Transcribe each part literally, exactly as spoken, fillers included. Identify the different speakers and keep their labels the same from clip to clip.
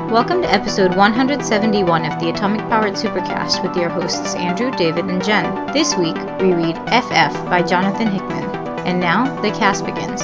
Speaker 1: Welcome to episode one hundred seventy-one of the Atomic Powered Supercast with your hosts Andrew, David, and Jen. This week, we read F F by Jonathan Hickman. And now, the cast begins.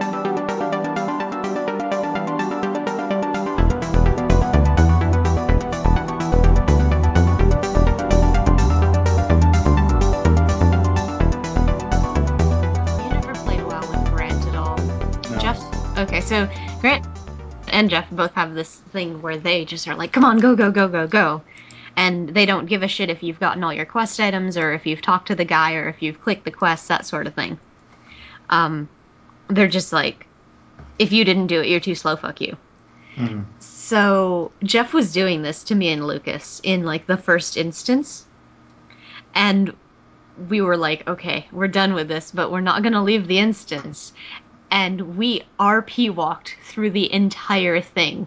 Speaker 2: You never played WoW with Grant at all.
Speaker 3: No.
Speaker 2: Jeff? Okay, so Grant and Jeff both have this thing where they just are like, come on, go, go, go, go, go. And they don't give a shit if you've gotten all your quest items or if you've talked to the guy or if you've clicked the quest, that sort of thing. Um, they're just like, if you didn't do it, you're too slow, fuck you.
Speaker 3: Mm-hmm.
Speaker 2: So Jeff was doing this to me and Lucas in like the first instance. And we were like, okay, we're done with this, but we're not going to leave the instance. And we R P walked through the entire thing.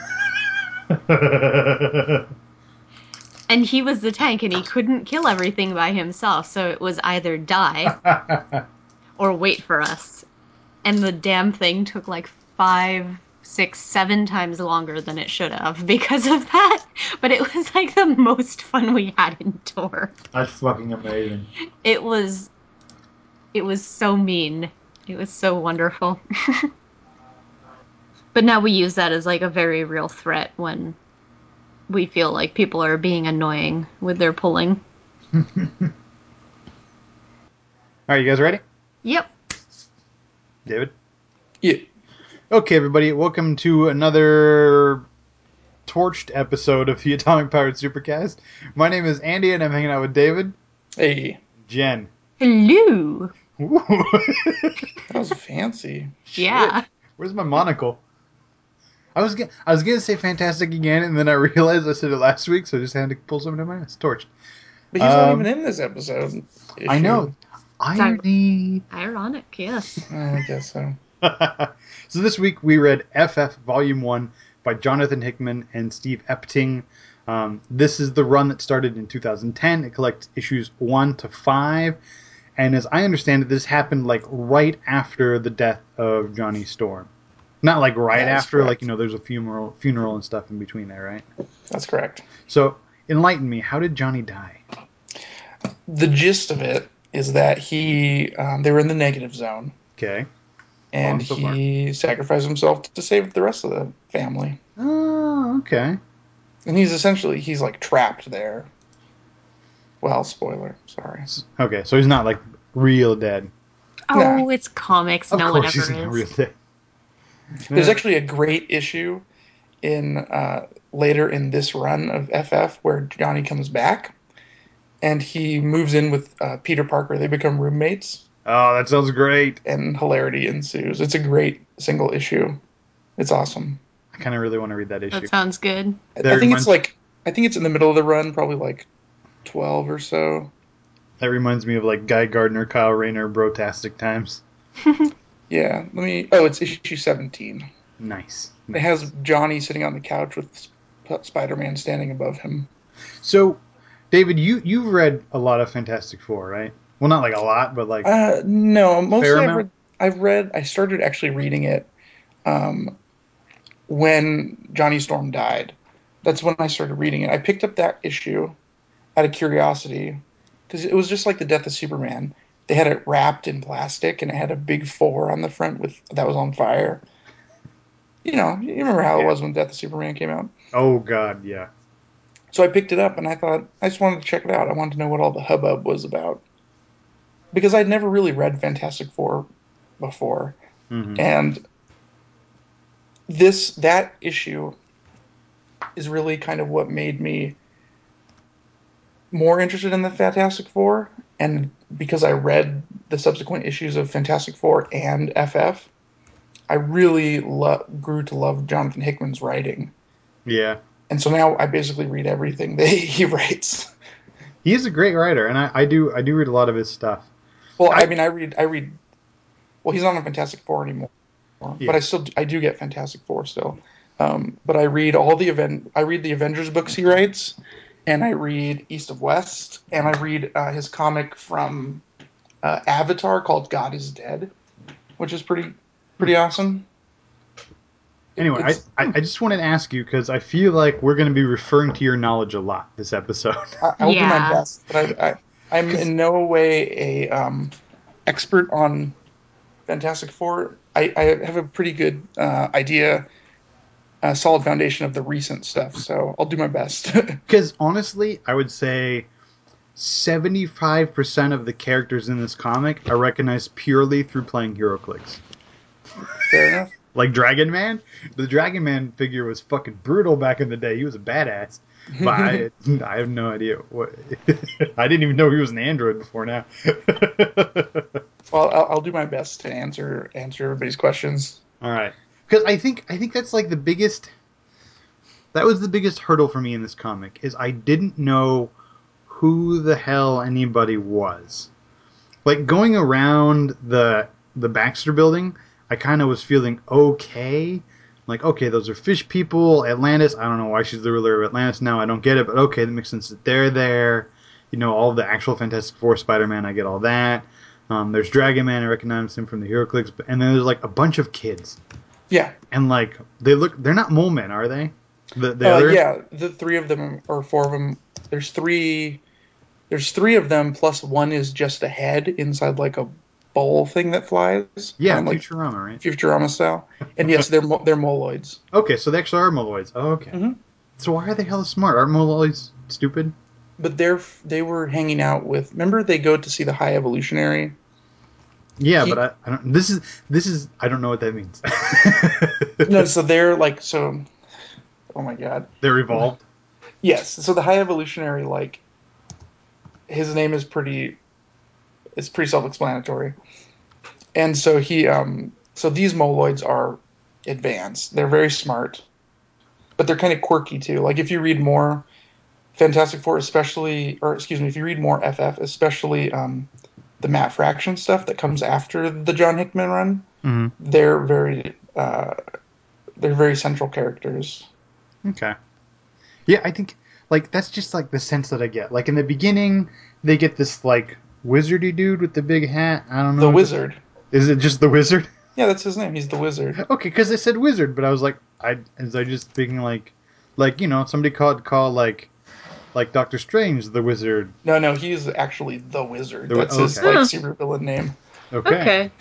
Speaker 2: And he was the tank, and he couldn't kill everything by himself, so it was either die or wait for us. And the damn thing took like five, six, seven times longer than it should have because of that. But it was like the most fun we had in Tor.
Speaker 3: That's fucking amazing.
Speaker 2: It was, it was so mean. It was so wonderful. But now we use that as like a very real threat when we feel like people are being annoying with their pulling.
Speaker 3: All right, you guys ready?
Speaker 2: Yep.
Speaker 3: David?
Speaker 4: Yeah.
Speaker 3: Okay, everybody, welcome to another torched episode of the Atomic Powered Supercast. My name is Andy, and I'm hanging out with David.
Speaker 4: Hey.
Speaker 3: Jen.
Speaker 2: Hello.
Speaker 3: Ooh.
Speaker 4: That was fancy.
Speaker 2: Yeah.
Speaker 3: Shit. Where's my monocle? I was gonna, I was gonna say fantastic again, and then I realized I said it last week, so I just had to pull something out of my ass. Torched.
Speaker 4: But he's not
Speaker 3: Um,
Speaker 4: even in this episode.
Speaker 3: I
Speaker 4: issue.
Speaker 3: know. Irony.
Speaker 2: Ironic, yes.
Speaker 4: I guess so.
Speaker 3: So this week we read F F Volume one by Jonathan Hickman and Steve Epting. Um, this is the run that started in two thousand ten. It collects issues one to five. And as I understand it, this happened like right after the death of Johnny Storm. Not like right
Speaker 4: That is
Speaker 3: after,
Speaker 4: correct.
Speaker 3: like, you know, there's a funeral, funeral and stuff in between there, right?
Speaker 4: That's correct.
Speaker 3: So enlighten me. How did Johnny die?
Speaker 4: The gist of it is that he, um, they were in the negative zone,
Speaker 3: Okay.
Speaker 4: and
Speaker 3: Long so far.
Speaker 4: he sacrificed himself to save the rest of the family.
Speaker 3: Oh, okay.
Speaker 4: And he's essentially, he's like trapped there. Well, spoiler, sorry.
Speaker 3: Okay, so he's not like real dead.
Speaker 2: Oh, it's comics.
Speaker 3: Of
Speaker 2: no one
Speaker 3: course
Speaker 2: ever
Speaker 3: he's not
Speaker 2: is.
Speaker 3: real dead.
Speaker 4: There's actually a great issue in uh, later in this run of F F where Johnny comes back and he moves in with uh, Peter Parker. They become roommates
Speaker 3: Oh, that sounds great.
Speaker 4: and hilarity ensues. It's a great single issue. It's awesome.
Speaker 3: I kind of really want to read that issue.
Speaker 2: That sounds good.
Speaker 4: I,
Speaker 3: That
Speaker 4: I think
Speaker 3: reminds-
Speaker 4: it's like I think it's in the middle of the run, probably like twelve or so.
Speaker 3: That reminds me of like Guy Gardner, Kyle Rayner, Brotastic times.
Speaker 4: Yeah, let me. Oh, it's issue seventeen.
Speaker 3: Nice.
Speaker 4: It has Johnny sitting on the couch with Sp- Spider-Man standing above him.
Speaker 3: So, David, you you've read a lot of Fantastic Four, right? Well, not like a lot, but like
Speaker 4: Uh, no, mostly
Speaker 3: Fair
Speaker 4: I've
Speaker 3: amount?
Speaker 4: read, I've read. I started actually reading it um, when Johnny Storm died. That's when I started reading it. I picked up that issue out of curiosity because it was just like the death of Superman. They had it wrapped in plastic and it had a big four on the front with that was on fire. You know, you remember how it
Speaker 3: Yeah.
Speaker 4: was when Death of Superman came out.
Speaker 3: oh god, yeah.
Speaker 4: So I picked it up and I thought I just wanted to check it out. I wanted to know what all the hubbub was about because I'd never really read Fantastic Four before.
Speaker 3: hmm
Speaker 4: And this that issue is really kind of what made me more interested in the Fantastic Four, and because I read the subsequent issues of Fantastic Four and F F, I really lo- grew to love Jonathan Hickman's writing,
Speaker 3: Yeah,
Speaker 4: and so now I basically read everything that he writes.
Speaker 3: he is a great writer, and I, I do I do read a lot of his stuff.
Speaker 4: Well, I,
Speaker 3: I-
Speaker 4: mean, I read I read. Well, he's not on Fantastic Four anymore,
Speaker 3: Yeah.
Speaker 4: but I still I do get Fantastic Four still. Um, but I read all the event. I read the Avengers books he writes, and I read East of West, and I read uh, his comic from uh, Avatar called God is Dead, which is pretty pretty awesome.
Speaker 3: Anyway, I,
Speaker 4: It's-
Speaker 3: I, I just wanted to ask you because I feel like we're going to be referring to your knowledge a lot this episode.
Speaker 4: I, I'll do my
Speaker 2: Yeah.
Speaker 4: best, but I, I I'm in no way a um, expert on Fantastic Four. I, I have a pretty good uh, idea, a solid foundation of the recent stuff, so I'll do my best.
Speaker 3: Because honestly, I would say seventy-five percent of the characters in this comic I recognize purely through playing HeroClix.
Speaker 4: Fair enough.
Speaker 3: Like Dragon Man, the Dragon Man figure was fucking brutal back in the day. He was a badass, but I, I have no idea what. I didn't even know he was an android before now.
Speaker 4: Well, I'll, I'll do my best to answer answer everybody's questions.
Speaker 3: All right, because I think I think that's like the biggest. That was the biggest hurdle for me in this comic is I didn't know who the hell anybody was. Like going around the the Baxter building, I kind of was feeling okay. Like, okay, those are fish people. Atlantis, I don't know why she's the ruler of Atlantis now. I don't get it, but okay, that makes sense that they're there. You know, all of the actual Fantastic Four, Spider-Man, I get all that. Um, there's Dragon Man, I recognize him from the HeroClix. And then there's like a bunch of kids.
Speaker 4: Yeah.
Speaker 3: And like, they look, they're not mole men, are they? The, the
Speaker 4: Uh,
Speaker 3: other?
Speaker 4: yeah, the three of them or four of them. There's three. There's three of them plus one is just a head inside like a bowl thing that flies.
Speaker 3: Yeah,
Speaker 4: um, like
Speaker 3: Futurama, right?
Speaker 4: Futurama style. And yes, they're mo- they're moloids.
Speaker 3: Okay, so they actually are moloids. Oh, okay.
Speaker 4: Mhm.
Speaker 3: So why are they hella smart? Aren't moloids stupid?
Speaker 4: But they're they were hanging out with. Remember, they go to see the High Evolutionary.
Speaker 3: Yeah,
Speaker 4: He-
Speaker 3: but I, I don't. This is this is. I don't know what that means.
Speaker 4: No, so they're like so. Oh my god.
Speaker 3: They're evolved.
Speaker 4: Yes, so the High Evolutionary, like, his name is pretty. It's pretty self-explanatory, and so he um so these moloids are advanced. They're very smart, but they're kind of quirky too. Like if you read more Fantastic Four, especially, or excuse me, if you read more F F, especially um, the Matt Fraction stuff that comes after the John Hickman run,
Speaker 3: Mm-hmm.
Speaker 4: they're very uh, they're very central characters.
Speaker 3: Okay. Yeah, I think like that's just like the sense that I get. Like in the beginning, they get this like wizardy dude with the big hat. I don't know.
Speaker 4: The
Speaker 3: if it's-
Speaker 4: Wizard,
Speaker 3: Is it just the wizard?
Speaker 4: yeah, that's his name. He's the Wizard.
Speaker 3: Okay, because they said wizard, but I was like, I was I just thinking like, like you know, somebody called call like, like Doctor Strange the wizard.
Speaker 4: No, no, he's actually the Wizard.
Speaker 3: The wi-
Speaker 4: That's his
Speaker 3: okay.
Speaker 4: like
Speaker 2: Huh.
Speaker 4: supervillain name.
Speaker 3: Okay.
Speaker 2: Okay.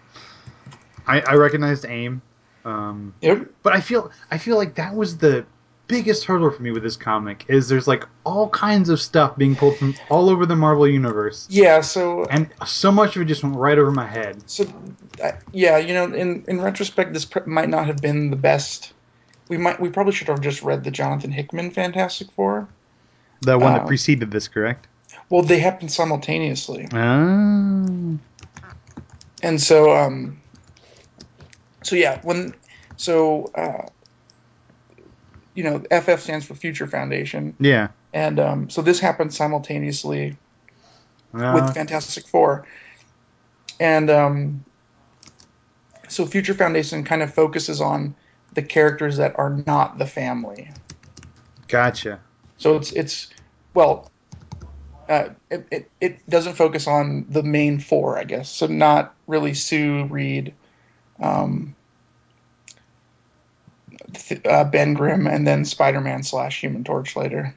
Speaker 3: I, I recognized AIM, um,
Speaker 4: Yep.
Speaker 3: but I feel I feel like that was the biggest hurdle for me with this comic. Is there's like all kinds of stuff being pulled from all over the Marvel universe,
Speaker 4: Yeah. So
Speaker 3: and so much of it just went right over my head.
Speaker 4: so uh, yeah, you know, in in retrospect, this pr- might not have been the best. We might we probably should have just read the Jonathan Hickman Fantastic Four.
Speaker 3: The one that
Speaker 4: Uh,
Speaker 3: preceded this, correct?
Speaker 4: Well, they happened simultaneously,
Speaker 3: Oh.
Speaker 4: and so um, so yeah, when so uh, you know, F F stands for Future Foundation,
Speaker 3: Yeah.
Speaker 4: and um, so this happened simultaneously with
Speaker 3: Uh,
Speaker 4: Fantastic Four, and um, so Future Foundation kind of focuses on the characters that are not the family.
Speaker 3: gotcha.
Speaker 4: So it's it's well, uh, it, it it doesn't focus on the main four, I guess. So not really Sue, Reed, um, th- uh, Ben Grimm, and then Spider Man slash Human Torch later.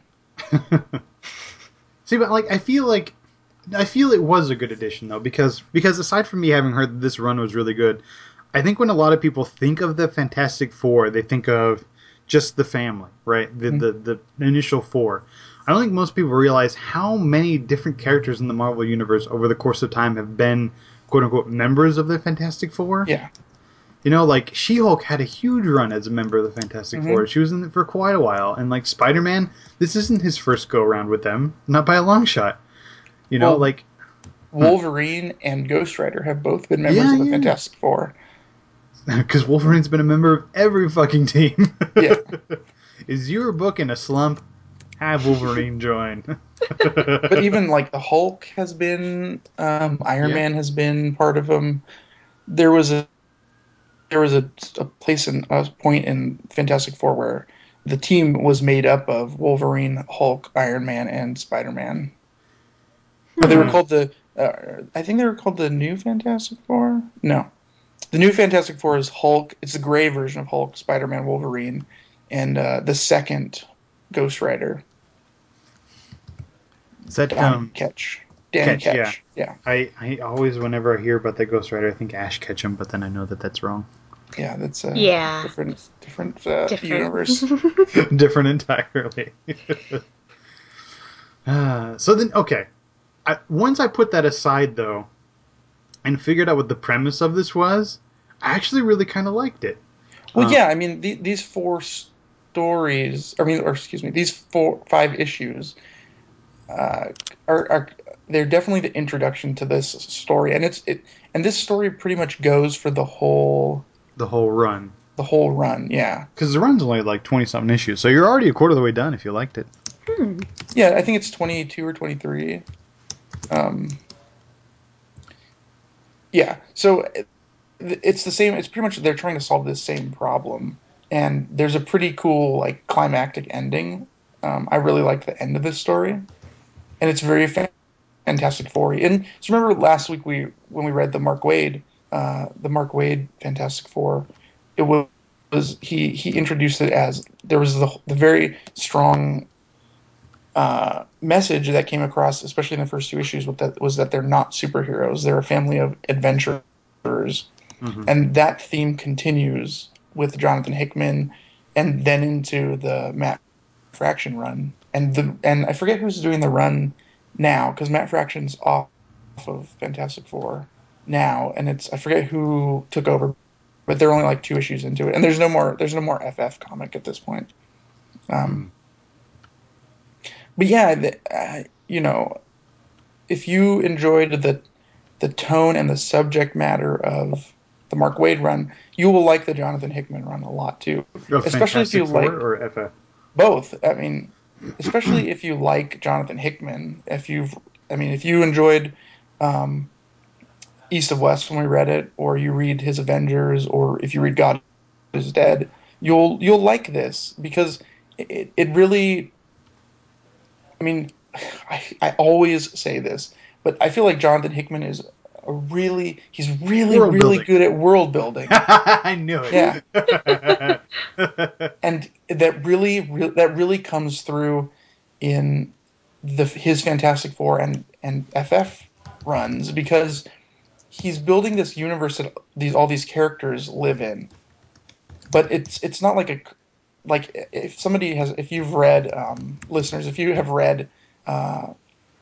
Speaker 3: See, but like I feel like I feel it was a good addition though because because aside from me having heard that this run was really good, I think when a lot of people think of the Fantastic Four, they think of just the family, right? The
Speaker 4: Mm.
Speaker 3: the, the initial four. I don't think most people realize how many different characters in the Marvel universe over the course of time have been quote unquote members of the Fantastic Four.
Speaker 4: Yeah.
Speaker 3: You know, like She-Hulk had a huge run as a member of the Fantastic
Speaker 4: Mhm.
Speaker 3: Four. She was in it for quite a while, and like Spider-Man, this isn't his first go around with them, not by a long shot. You know,
Speaker 4: Well,
Speaker 3: like
Speaker 4: Wolverine and Ghost Rider have both been members
Speaker 3: Yeah,
Speaker 4: of the
Speaker 3: yeah.
Speaker 4: Fantastic Four.
Speaker 3: because Wolverine's been a member of every fucking team.
Speaker 4: Yeah.
Speaker 3: Is your book in a slump? Have Wolverine join.
Speaker 4: But even like the Hulk has been, um, Iron
Speaker 3: Yeah.
Speaker 4: Man has been part of them. There was a there was a, a place in a point in Fantastic Four where the team was made up of Wolverine, Hulk, Iron Man, and Spider Man. But they were
Speaker 3: Hmm.
Speaker 4: called the. Uh, I think they were called the New Fantastic Four. No, the new Fantastic Four is Hulk. It's the gray version of Hulk, Spider-Man, Wolverine, and uh, the second Ghost Rider.
Speaker 3: Is that
Speaker 4: Donny
Speaker 3: um,
Speaker 4: Ketch. Danny
Speaker 3: Ketch? Yeah.
Speaker 4: Ketch. Yeah.
Speaker 3: I, I always, whenever I hear about the Ghost Rider, I think Ash Ketchum, but then I know that that's wrong.
Speaker 4: Yeah, that's a
Speaker 2: Yeah.
Speaker 4: different different, uh,
Speaker 2: Different.
Speaker 4: universe.
Speaker 3: Different entirely. uh, so then, okay. I, once I put that aside, though, and figured out what the premise of this was, I actually really kind of liked it.
Speaker 4: Well,
Speaker 3: Um,
Speaker 4: yeah, I mean, the, these four stories, I mean, or excuse me, these four five issues uh, are, are they're definitely the introduction to this story, and it's it, and this story pretty much goes for the whole
Speaker 3: the whole run.
Speaker 4: the whole run, yeah.
Speaker 3: Because the run's only like twenty-something issues, so you're already a quarter of the way done if you liked it.
Speaker 2: Hmm.
Speaker 4: Yeah, I think it's twenty-two or twenty-three. Um, yeah, so it, it's the same. It's pretty much they're trying to solve this same problem, and there's a pretty cool like climactic ending. Um, I really like the end of this story, and it's very fa- Fantastic Four. And so remember last week we when we read the Mark Waid, uh, the Mark Waid Fantastic Four, it was, was he he introduced it as there was the the very strong uh, message that came across, especially in the first two issues, with that was that they're not superheroes; they're a family of adventurers,
Speaker 3: Mm-hmm.
Speaker 4: and that theme continues with Jonathan Hickman, and then into the Matt Fraction run, and the and I forget who's doing the run now because Matt Fraction's off of Fantastic Four now, and it's I forget who took over, but they're only like two issues into it, and there's no more there's no more F F comic at this point. Um,
Speaker 3: Mm.
Speaker 4: but yeah, the, uh, you know, if you enjoyed the the tone and the subject matter of the Mark Waid run, you will like the Jonathan Hickman run a lot too.
Speaker 3: Oh,
Speaker 4: Especially if you
Speaker 3: Fantastic Four
Speaker 4: like
Speaker 3: or F F?
Speaker 4: both. I mean, especially if you like Jonathan Hickman. If you've, I mean, if you enjoyed um, East of West when we read it, or you read his Avengers, or if you read God is Dead, you'll you'll like this because it it really. I mean, I I always say this, but I feel like Jonathan Hickman is a really he's really
Speaker 3: World
Speaker 4: really
Speaker 3: building.
Speaker 4: good at world building.
Speaker 3: I knew
Speaker 4: Yeah,
Speaker 3: it.
Speaker 4: and that really, re- that really comes through in the his Fantastic Four and and F F runs because he's building this universe that these all these characters live in. But it's it's not like a like if somebody has if you've read um, listeners if you have read uh,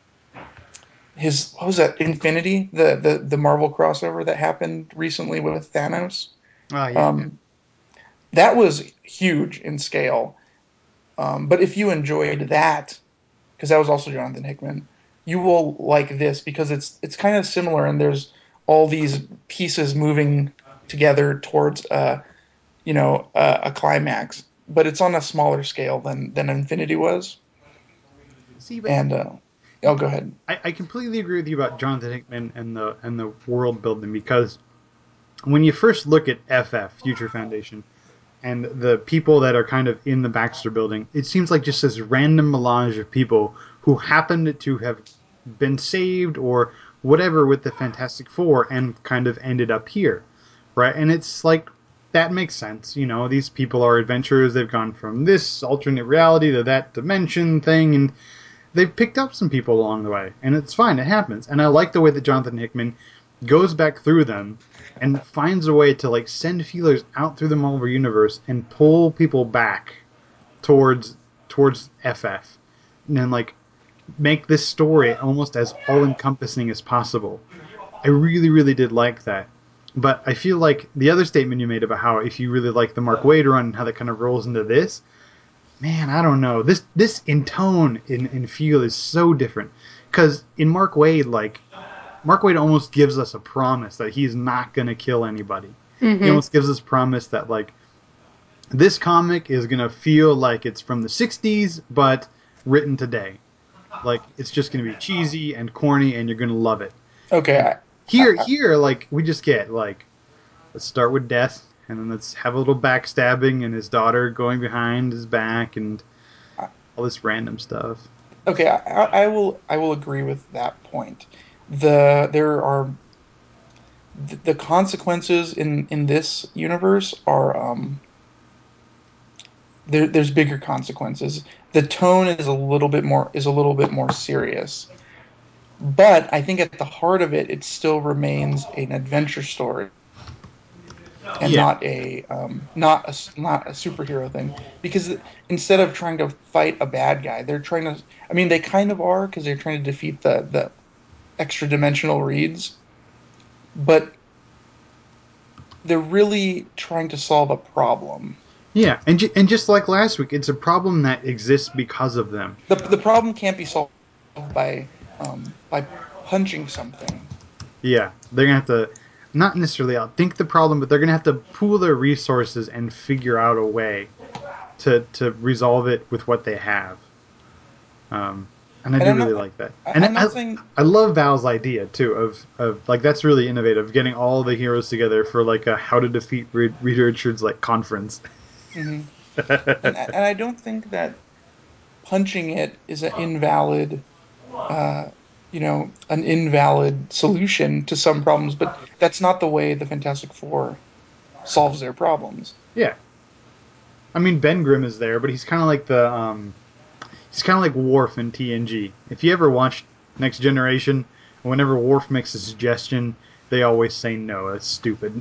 Speaker 4: his what was that Infinity the, the the Marvel crossover that happened recently with Thanos.
Speaker 3: Oh, yeah.
Speaker 4: Um, that was huge in scale. Um, but if you enjoyed that, because that was also Jonathan Hickman, you will like this because it's it's kind of similar and there's all these pieces moving together towards uh you know uh, a climax, but it's on a smaller scale than than Infinity was.
Speaker 3: See, but
Speaker 4: And uh, oh, go ahead.
Speaker 3: I, I completely agree with you about Jonathan Hickman and the and the world building because when you first look at F F Future Foundation and the people that are kind of in the Baxter building, it seems like just this random melange of people who happened to have been saved or whatever with the Fantastic Four and kind of ended up here, right? And it's like that makes sense. You know, these people are adventurers. They've gone from this alternate reality to that dimension thing, and they've picked up some people along the way, and it's fine. It happens. And I like the way that Jonathan Hickman goes back through them and finds a way to like send feelers out through the Marvel universe and pull people back towards towards F F, and then like make this story almost as all encompassing as possible. I really, really did like that. But I feel like the other statement you made about how if you really like the Mark Waid run and how that kind of rolls into this, man, I don't know. This this in tone in, in feel is so different. Because in Mark Waid, like Mark Waid almost gives us a promise that he's not gonna kill anybody.
Speaker 2: Mm-hmm.
Speaker 3: He almost gives us a promise that like this comic is gonna feel like it's from the sixties but written today. Like it's just gonna be cheesy and corny and you're gonna love it.
Speaker 4: Okay,
Speaker 3: And
Speaker 4: I,
Speaker 3: here
Speaker 4: I,
Speaker 3: here like we just get like let's start with death and then let's have a little backstabbing and his daughter going behind his back and
Speaker 4: I,
Speaker 3: all this random stuff.
Speaker 4: okay, I, I will I will agree with that point. The there are th- the consequences in in this universe are um there, there's bigger consequences. The tone is a little bit more is a little bit more serious, but I think at the heart of it, it still remains an adventure story and
Speaker 3: Yeah.
Speaker 4: not a um, not a s- not a superhero thing. Because instead of trying to fight a bad guy, they're trying to. I mean, they kind of are because they're trying to defeat the the extra dimensional reeds, but they're really trying to solve a problem.
Speaker 3: Yeah, and ju- and just like last week, it's a problem that exists because of them.
Speaker 4: the The problem can't be solved by um, by punching something.
Speaker 3: Yeah, they're gonna have to not necessarily outthink the problem, but they're gonna have to pool their resources and figure out a way to to resolve it with what they have. Um, and I
Speaker 4: And
Speaker 3: do
Speaker 4: I'm
Speaker 3: really
Speaker 4: not
Speaker 3: like that.
Speaker 4: I-
Speaker 3: And
Speaker 4: I'm
Speaker 3: I,
Speaker 4: not saying
Speaker 3: I love Val's idea too of, of like that's really innovative, getting all the heroes together for like a how to defeat Reed, Reed Richards like conference.
Speaker 4: mhm. and and I don't think that punching it is an invalid uh, you know an invalid solution to some problems, but that's not the way the Fantastic Four solves their problems.
Speaker 3: Yeah, I mean Ben Grimm is there, but he's kind of like the um, he's kind of like Worf in T N G. If you ever watched Next Generation, whenever Worf makes a suggestion, they always say no. That's stupid.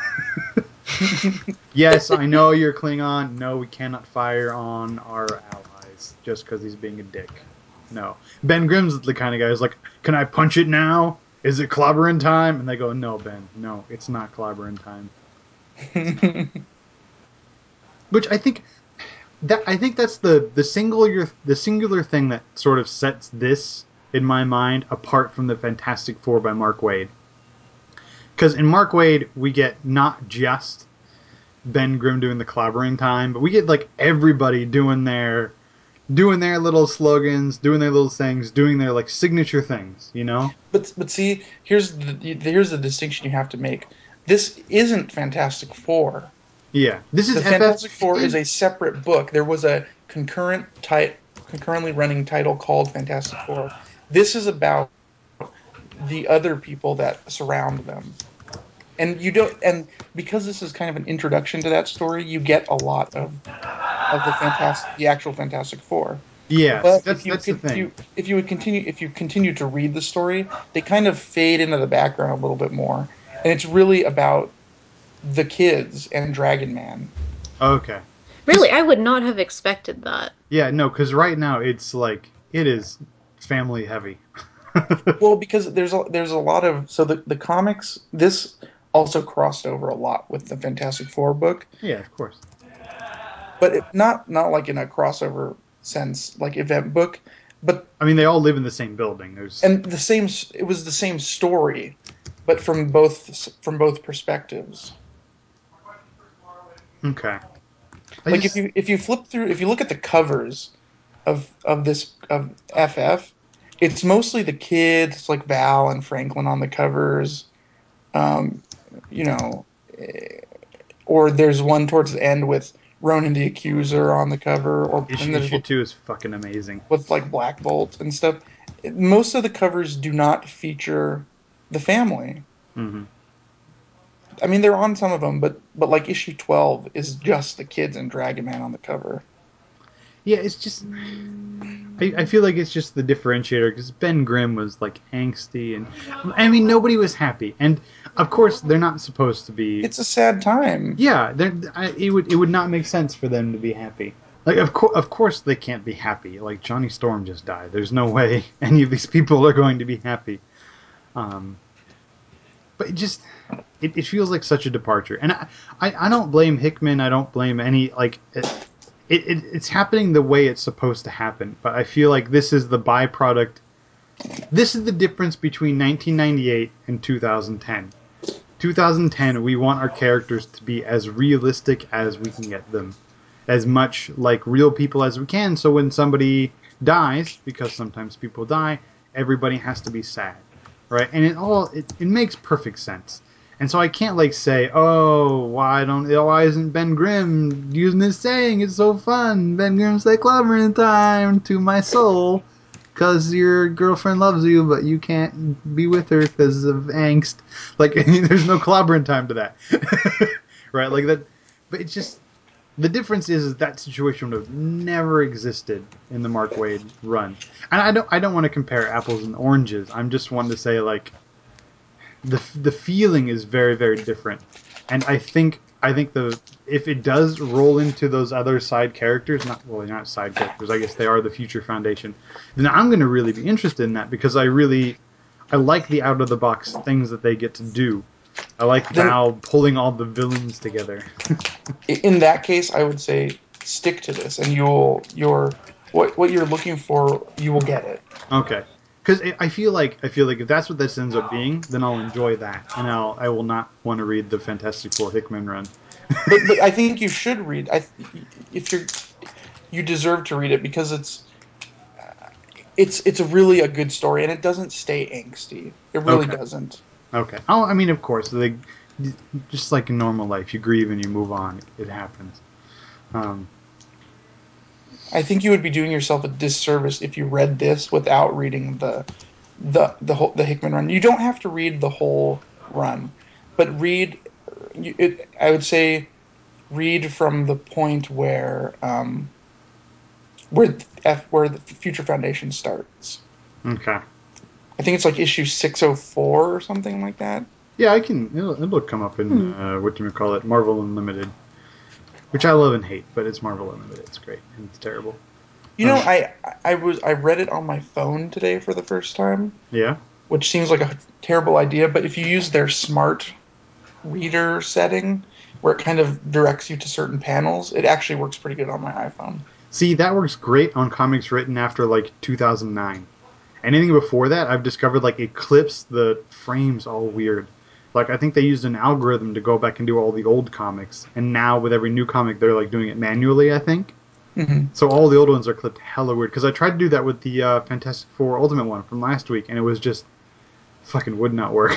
Speaker 3: Yes, I know you're Klingon. No, we cannot fire on our allies just because he's being a dick. No. Ben Grimm's the kind of guy who's like, can I punch it now? Is it clobbering time? And they go, no, Ben, no, it's not clobbering time. Which I think that I think that's the the singular the singular thing that sort of sets this in my mind apart from the Fantastic Four by Mark Waid. Because in Mark Waid we get not just Ben Grimm doing the clobbering time, but we get like everybody doing their doing their little slogans, doing their little things, doing their like signature things, you know?
Speaker 4: but but see, here's the here's the distinction you have to make. This isn't Fantastic Four.
Speaker 3: Yeah. This is
Speaker 4: The
Speaker 3: F F.
Speaker 4: Fantastic Four is a separate book. There was a concurrent tit- concurrently running title called Fantastic Four. This is about the other people that surround them. And you don't and because this is kind of an introduction to that story, you get a lot of of the fantastic the actual Fantastic Four.
Speaker 3: Yeah, see,
Speaker 4: But
Speaker 3: that's
Speaker 4: if you
Speaker 3: that's the
Speaker 4: could if
Speaker 3: thing.
Speaker 4: you if you would continue if you continue to read the story, they kind of fade into the background a little bit more. And it's really about the kids and Dragon Man.
Speaker 3: Okay.
Speaker 2: Really, I would not have expected that.
Speaker 3: Yeah, no, because right now it's like it is family heavy.
Speaker 4: Well, because there's a, there's a lot of so the the comics this also crossed over a lot with the Fantastic Four book,
Speaker 3: Yeah, of course.
Speaker 4: but it, not not like in a crossover sense, like event book, but
Speaker 3: I mean, they all live in the same building. There's
Speaker 4: and the same it was the same story, but from both from both perspectives.
Speaker 3: okay. I
Speaker 4: Like if
Speaker 3: just
Speaker 4: you if you flip through if you look at the covers of of this of F F, it's mostly the kids like Val and Franklin on the covers. Um, you know, eh, or there's one towards the end with Ronan the Accuser on the cover, or
Speaker 3: issue,
Speaker 4: and there's
Speaker 3: issue two is fucking amazing.
Speaker 4: with like Black Bolt and stuff. Most of the covers do not feature the family.
Speaker 3: Hmm.
Speaker 4: I mean, they're on some of them, but but like issue twelve is just the kids and Dragon Man on the cover.
Speaker 3: Yeah, it's just I, I feel like it's just the differentiator because Ben Grimm was like angsty and I mean nobody was happy and of course they're not supposed to be.
Speaker 4: It's a sad time.
Speaker 3: Yeah, they're, I, it would it would not make sense for them to be happy. Like of course of course they can't be happy. Like Johnny Storm just died. There's no way any of these people are going to be happy. Um, but it just it, it feels like such a departure, and I, I I don't blame Hickman. I don't blame any like. It, it, it, it's happening the way it's supposed to happen, but I feel like this is the byproduct. This is the difference between nineteen ninety-eight and two thousand ten. twenty ten, we want our characters to be as realistic as we can get them, as much like real people as we can. So when somebody dies, because sometimes people die, everybody has to be sad, right? And it all it, it makes perfect sense. And so I can't like say, oh, why don't why isn't Ben Grimm using this saying? It's so fun. Ben Grimm say clobbering time to my soul. because your girlfriend loves you, but you can't be with her because of angst. Like, there's no clobbering time to that. Right? Like that. But it's just, the difference is, is that situation would have never existed in the Mark Waid run. And I don't I don't want to compare apples and oranges. I'm just wanting to say, like, the the feeling is very, very different. And I think I think the if it does roll into those other side characters, not well, they're not side characters, I guess they are the Future Foundation, then I'm going to really be interested in that, because I really I like the out of the box things that they get to do. I like
Speaker 4: Then-
Speaker 3: Val pulling all the villains together.
Speaker 4: In that case, I would say stick to this, and you'll your what what you're looking for, you will get it.
Speaker 3: Okay. Because I feel like I feel like if that's what this ends up being, then I'll enjoy that, and I'll I will not want to read the Fantastic Four Hickman run.
Speaker 4: But, but I think you should read. I if you're you deserve to read it, because it's it's it's a really a good story, and it doesn't stay angsty. It really
Speaker 3: Okay.
Speaker 4: doesn't.
Speaker 3: Okay. Oh, I mean, of course, they just like in normal life, you grieve and you move on. It happens. Um,
Speaker 4: I think you would be doing yourself a disservice if you read this without reading the the the whole the Hickman run. You don't have to read the whole run, but read. you- It, I would say, read from the point where um, where F, where the Future Foundation starts.
Speaker 3: okay.
Speaker 4: I think it's like issue six oh four or something like that.
Speaker 3: Yeah, I can. It'll, it'll come up in
Speaker 2: Hmm.
Speaker 3: uh, what do you call it, Marvel Unlimited, which I love and hate, but it's Marvel Unlimited. It's great and it's terrible.
Speaker 4: You know,
Speaker 3: Um,
Speaker 4: I I was I read it on my phone today for the first time,
Speaker 3: Yeah.
Speaker 4: which seems like a terrible idea, but if you use their smart reader setting, where it kind of directs you to certain panels, it actually works pretty good on my iPhone.
Speaker 3: See, that works great on comics written after like two thousand nine. Anything before that, I've discovered like it clips the frames all weird. Like I think they used an algorithm to go back and do all the old comics, and now with every new comic, they're like doing it manually, I think.
Speaker 4: hmm
Speaker 3: So all the old ones are clipped hella weird. Because I tried to do that with the uh, Fantastic Four Ultimate one from last week, and it was just fucking would not work.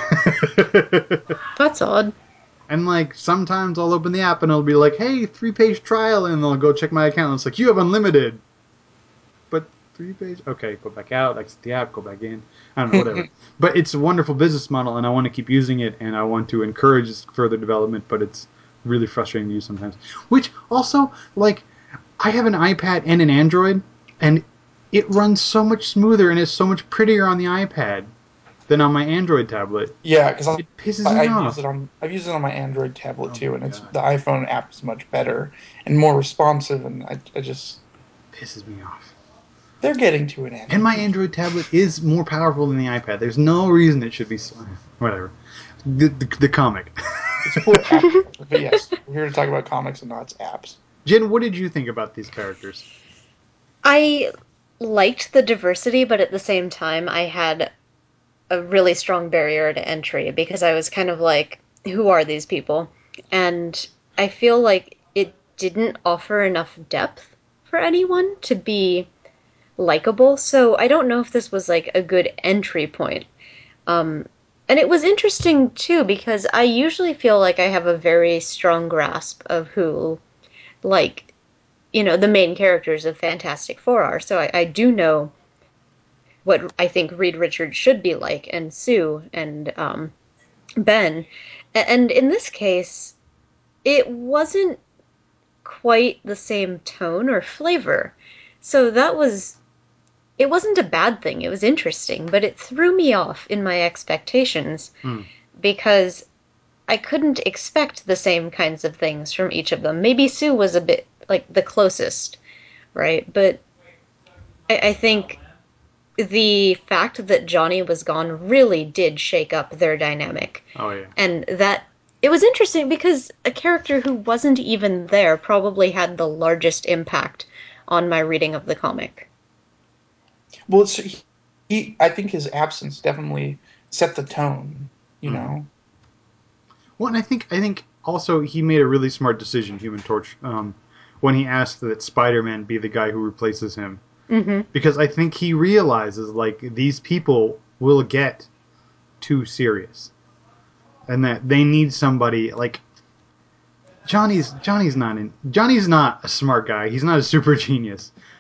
Speaker 2: That's odd.
Speaker 3: And like sometimes I'll open the app and it'll be like, "Hey, three page trial," and I'll go check my account. And it's like, "You have unlimited." But three page, okay, go back out, exit the app, go back in. I don't know, whatever. But it's a wonderful business model, and I want to keep using it, and I want to encourage further development. But it's really frustrating to use sometimes. Which also, like, I have an iPad and an Android, and it runs so much smoother and is so much prettier on the iPad than on my Android tablet.
Speaker 4: Yeah, because I,
Speaker 3: It pisses
Speaker 4: I,
Speaker 3: me
Speaker 4: I
Speaker 3: off.
Speaker 4: use it on I've used it on my Android tablet
Speaker 3: Oh
Speaker 4: too,
Speaker 3: my
Speaker 4: and it's
Speaker 3: God.
Speaker 4: the iPhone app is much better and more responsive, and I, I just
Speaker 3: Pisses me off.
Speaker 4: they're getting to it. Android.
Speaker 3: And my Android tablet is more powerful than the iPad. There's no reason it should be. Whatever. The, the, the comic.
Speaker 4: It's cool, app, but yes, we're here to talk about comics and not its apps.
Speaker 3: Jen, what did you think about these characters?
Speaker 2: I liked the diversity, but at the same time, I had a really strong barrier to entry because I was kind of like, who are these people? And I feel like it didn't offer enough depth for anyone to be likable. So I don't know if this was like a good entry point. Um, and it was interesting too because I usually feel like I have a very strong grasp of who, like, you know, the main characters of Fantastic Four are. So I, I do know what I think Reed Richards should be like, and Sue, and um, Ben. And in this case, it wasn't quite the same tone or flavor. So that was, it wasn't a bad thing. It was interesting, but it threw me off in my expectations
Speaker 3: Hmm.
Speaker 2: because I couldn't expect the same kinds of things from each of them. Maybe Sue was a bit like the closest, right? But I, I think the fact that Johnny was gone really did shake up their dynamic.
Speaker 3: Oh, yeah.
Speaker 2: And that it was interesting because a character who wasn't even there probably had the largest impact on my reading of the comic.
Speaker 4: Well, it's, he, he, I think his absence definitely set the tone. You
Speaker 3: Mhm.
Speaker 4: know,
Speaker 3: Well, and I think I think also he made a really smart decision, Human Torch, um, when he asked that Spider-Man be the guy who replaces him.
Speaker 2: Mm-hmm.
Speaker 3: Because I think he realizes, like, these people will get too serious. And that they need somebody, like, Johnny's Johnny's not in Johnny's not a smart guy. He's not a super genius.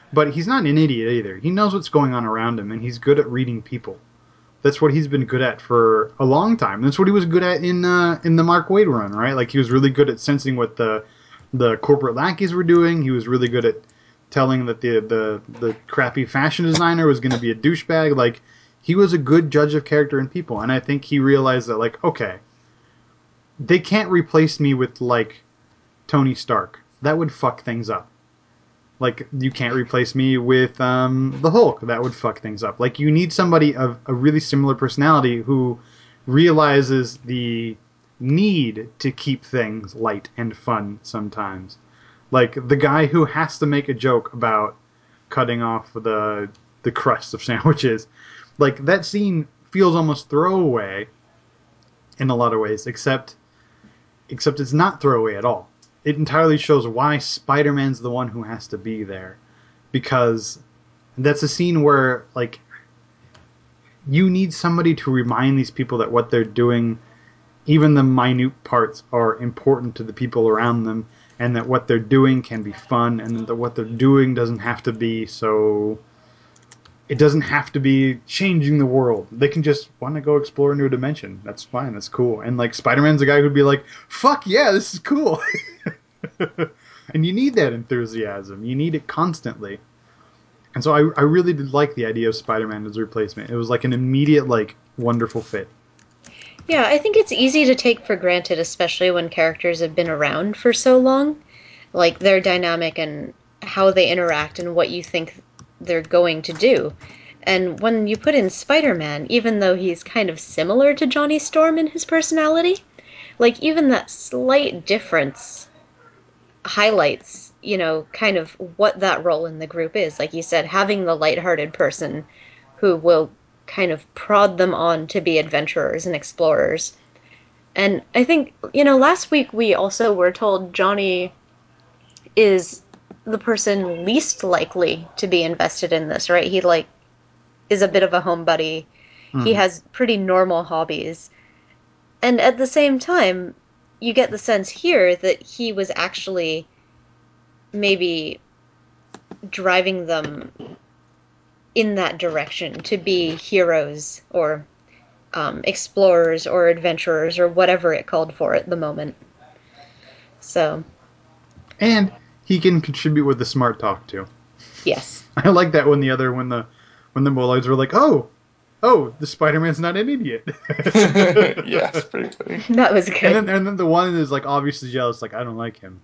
Speaker 3: But he's not an idiot either. He knows what's going on around him, and he's good at reading people. That's what he's been good at for a long time. That's what he was good at in uh, in the Mark Waid run, right? Like, he was really good at sensing what the the corporate lackeys were doing. He was really good at telling that the the, the crappy fashion designer was going to be a douchebag. Like, he was a good judge of character and people, and I think he realized that, like, okay, they can't replace me with, like, Tony Stark. That would fuck things up. Like, you can't replace me with um, the Hulk. That would fuck things up. Like, you need somebody of a really similar personality who realizes the need to keep things light and fun sometimes. Like, the guy who has to make a joke about cutting off the the crust of sandwiches. Like, that scene feels almost throwaway in a lot of ways, except except it's not throwaway at all. It entirely shows why Spider-Man's the one who has to be there. Because that's a scene where, like, you need somebody to remind these people that what they're doing, even the minute parts, are important to the people around them, and that what they're doing can be fun, and that what they're doing doesn't have to be so... It doesn't have to be changing the world. They can just want to go explore a new dimension. That's fine. That's cool. And, like, Spider-Man's the guy who'd be like, fuck yeah, this is cool. And you need that enthusiasm. You need it constantly. And so I, I really did like the idea of Spider-Man as a replacement. It was like an immediate, like, wonderful fit.
Speaker 2: Yeah, I think it's easy to take for granted, especially when characters have been around for so long. Like, their dynamic and how they interact and what you think they're going to do. And when you put in Spider-Man, even though he's kind of similar to Johnny Storm in his personality, like, even that slight difference highlights, you know, kind of what that role in the group is. Like you said, having the lighthearted person who will kind of prod them on to be adventurers and explorers. And I think, you know, last week we also were told Johnny is the person least likely to be invested in this, right? He, like, is a bit of a homebody. Mm-hmm. He has pretty normal hobbies. And at the same time, you get the sense here that he was actually maybe driving them in that direction to be heroes or um, explorers or adventurers or whatever it called for at the moment. So.
Speaker 3: And he can contribute with the smart talk too.
Speaker 2: Yes.
Speaker 3: I like that when the other when the when the Moloids were like, oh, oh, the Spider-Man's not an idiot.
Speaker 4: Yes, pretty funny.
Speaker 2: That was good.
Speaker 3: And then and then the one is like obviously jealous, like I don't like him.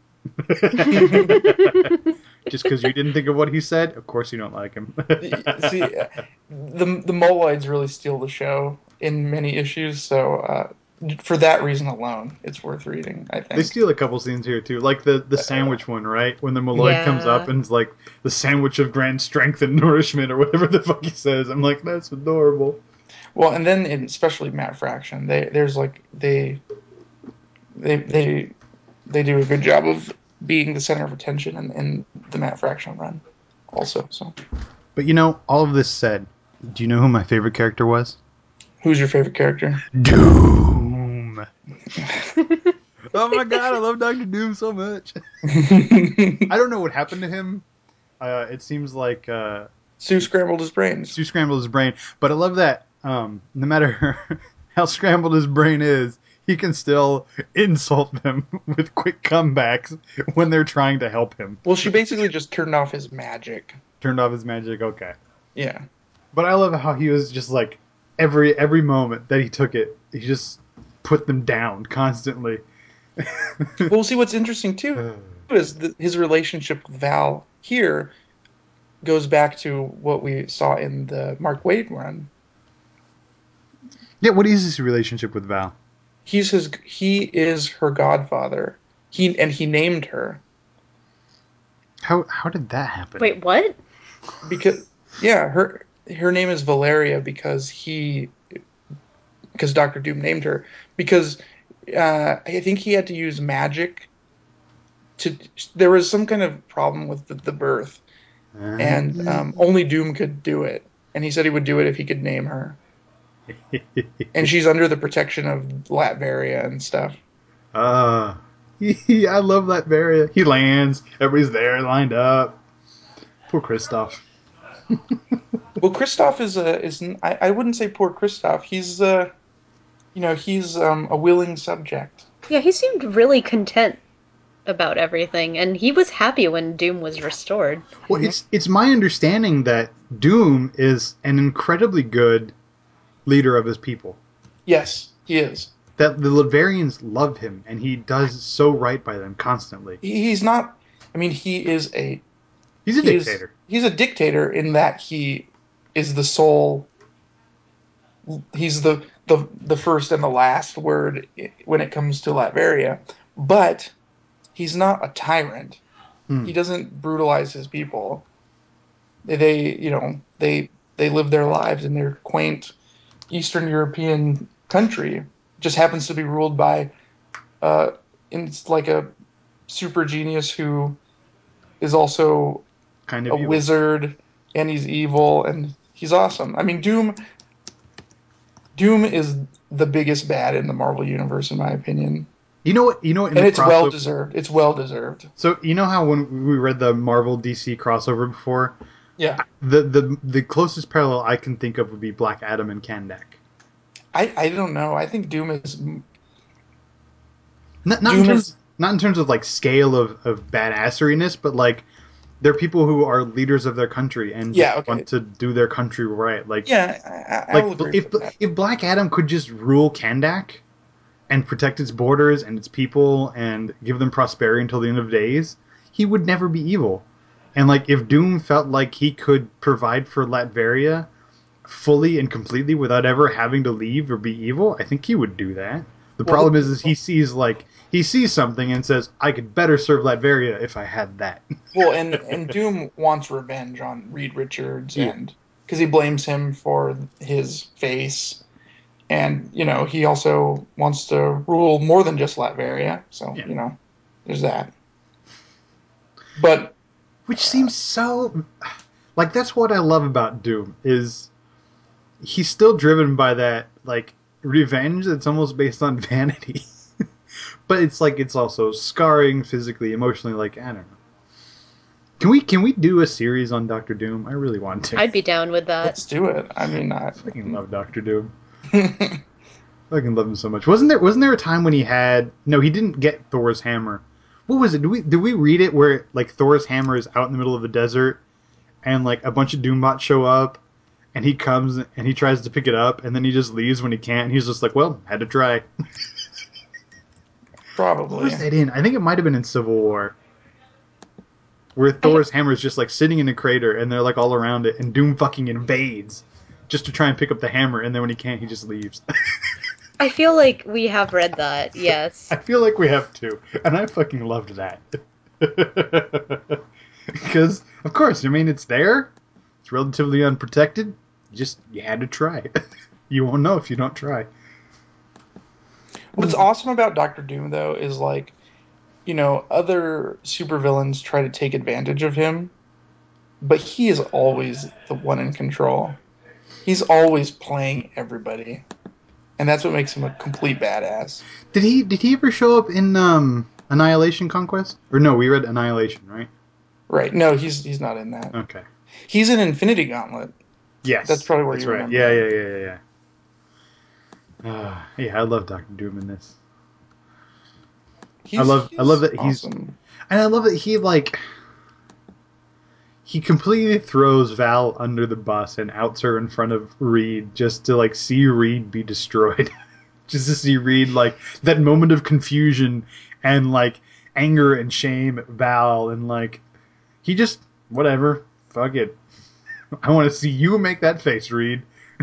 Speaker 3: Just because you didn't think of what he said, of course you don't like him.
Speaker 4: See, the the Moloids really steal the show in many issues, so uh, for that reason alone, it's worth reading, I think.
Speaker 3: They steal a couple scenes here, too. Like the, the sandwich one, right? When the Moloid yeah. comes up and it's like, the sandwich of grand strength and nourishment, or whatever the fuck he says. I'm like, that's adorable.
Speaker 4: Well, and then, in, especially Matt Fraction, they there's like, they, they, they, they do a good job of being the center of attention in, in the Matt Fraction run, also, so.
Speaker 3: But, you know, all of this said, do you know who my favorite character was?
Speaker 4: Who's your favorite character?
Speaker 3: Doom. Oh my god, I love Doctor Doom so much. I don't know what happened to him. Uh, it seems like uh,
Speaker 4: Sue scrambled his brains.
Speaker 3: Sue scrambled his brain, but I love that. Um, no matter how scrambled his brain is, he can still insult them with quick comebacks when they're trying to help him.
Speaker 4: Well, she basically just turned off his magic.
Speaker 3: Turned off his magic. Okay.
Speaker 4: Yeah.
Speaker 3: But I love how he was just like. Every every moment that he took it, he just put them down constantly.
Speaker 4: Well, see, what's interesting, too, is that his relationship with Val here goes back to what we saw in the Mark Waid run.
Speaker 3: Yeah, what is his relationship with Val?
Speaker 4: He's his. He is her godfather. He and he named her.
Speaker 3: How how did that happen?
Speaker 2: Wait, what?
Speaker 4: Because yeah, her her name is Valeria because he because Doctor Doom named her because uh, I think he had to use magic to. There was some kind of problem with the, the birth, uh, and um, only Doom could do it. And he said he would do it if he could name her. And she's under the protection of Latveria and stuff.
Speaker 3: Uh, I love Latveria. He lands. Everybody's there, lined up. Poor Kristoff.
Speaker 4: Well, Kristoff is a is n- I, I wouldn't say poor Kristoff. He's uh you know he's um, a willing subject.
Speaker 2: Yeah, he seemed really content about everything, and he was happy when Doom was restored.
Speaker 3: Well,
Speaker 4: Mhm.
Speaker 3: it's it's my understanding that Doom is an incredibly good leader of his people.
Speaker 4: Yes, he is.
Speaker 3: That the Latvians love him, and he does so right by them constantly.
Speaker 4: He, he's not. I mean, he is a
Speaker 3: He's a
Speaker 4: he is-
Speaker 3: dictator.
Speaker 4: he's a dictator in that he is the sole. He's the the the first and the last word when it comes to Latveria, but he's not a tyrant.
Speaker 3: Hmm.
Speaker 4: He doesn't brutalize his people. They, they you know they they live their lives in their quaint Eastern European country. Just happens to be ruled by uh, it's like a super genius who is also
Speaker 3: Kind
Speaker 4: a
Speaker 3: of evil.
Speaker 4: wizard, and he's evil, and he's awesome. I mean, Doom. Doom is the biggest bad in the Marvel universe, in my opinion,
Speaker 3: You know what? You know what? In
Speaker 4: and
Speaker 3: the
Speaker 4: it's well
Speaker 3: crossover-
Speaker 4: deserved. It's well deserved.
Speaker 3: So you know how when we read the Marvel D C crossover before,
Speaker 4: Yeah,
Speaker 3: the the the closest parallel I can think of would be Black Adam and Kandak.
Speaker 4: I I don't know. I think Doom is
Speaker 3: Not, not in
Speaker 4: Doom
Speaker 3: terms
Speaker 4: is-
Speaker 3: not in terms of like scale of, of badasseriness, but like they're people who are leaders of their country and
Speaker 4: Yeah,
Speaker 3: just
Speaker 4: okay.
Speaker 3: want to do their country right. Like
Speaker 4: yeah. I, I
Speaker 3: like
Speaker 4: will agree
Speaker 3: if
Speaker 4: with that.
Speaker 3: if Black Adam could just rule Kandak and protect its borders and its people and give them prosperity until the end of days, he would never be evil. And like if Doom felt like he could provide for Latveria fully and completely without ever having to leave or be evil, I think he would do that. The
Speaker 4: Well,
Speaker 3: problem
Speaker 4: the-
Speaker 3: is, is he sees like he sees something and says, "I could better serve Latveria if I had that."
Speaker 4: Well, and and Doom wants revenge on Reed Richards,
Speaker 3: Yeah.
Speaker 4: and because he blames him for his face, and you know he also wants to rule more than just Latveria. So
Speaker 3: Yeah.
Speaker 4: you know, there's that. But
Speaker 3: Which seems so like that's what I love about Doom is he's still driven by that like revenge that's almost based on vanity. But it's like it's also scarring physically, emotionally, like I don't know. Can we can we do a series on Doctor Doom? I really want to.
Speaker 2: I'd be down with that.
Speaker 4: let's do it. I mean, I,
Speaker 3: I fucking love Doctor Doom. I fucking love him so much. Wasn't there wasn't there a time when he had no, he didn't get Thor's hammer. What was it? Did we did we read it where like Thor's hammer is out in the middle of the desert and like a bunch of Doombots show up and he comes and he tries to pick it up and then he just leaves when he can't and he's just like, well, had to try. What
Speaker 4: probably.
Speaker 3: was that in? I think it might have been in Civil War. Where Thor's hammer is just like sitting in a crater and they're like all around it and Doom fucking invades just to try and pick up the hammer and then when he can't he just leaves.
Speaker 2: I feel like we have read that, yes.
Speaker 3: I feel like we have to, and I fucking loved that. Because, of course, I mean, it's there. It's relatively unprotected. Just, you had to try. You won't know if you don't try.
Speaker 4: What's awesome about Doctor Doom though is like, you know, other supervillains try to take advantage of him, but he is always the one in control. He's always playing everybody, and that's what makes him a complete badass.
Speaker 3: Did he Did he ever show up in um, Annihilation Conquest? Or no, we read Annihilation, right?
Speaker 4: Right? No, he's he's not in that.
Speaker 3: Okay.
Speaker 4: He's in Infinity Gauntlet.
Speaker 3: Yes.
Speaker 4: That's probably where
Speaker 3: that's
Speaker 4: you
Speaker 3: right.
Speaker 4: remember
Speaker 3: Yeah,
Speaker 4: him.
Speaker 3: yeah, yeah, yeah, yeah. Uh, yeah, I love Doctor Doom in this.
Speaker 4: He's,
Speaker 3: I love- I love that he's-
Speaker 4: awesome.
Speaker 3: And I love that he, like... He completely throws Val under the bus and outs her in front of Reed just to, like, see Reed be destroyed. Just to see Reed, like, that moment of confusion and, like, anger and shame at Val. And, like, he just, whatever, fuck it. I want to see you make that face, Reed.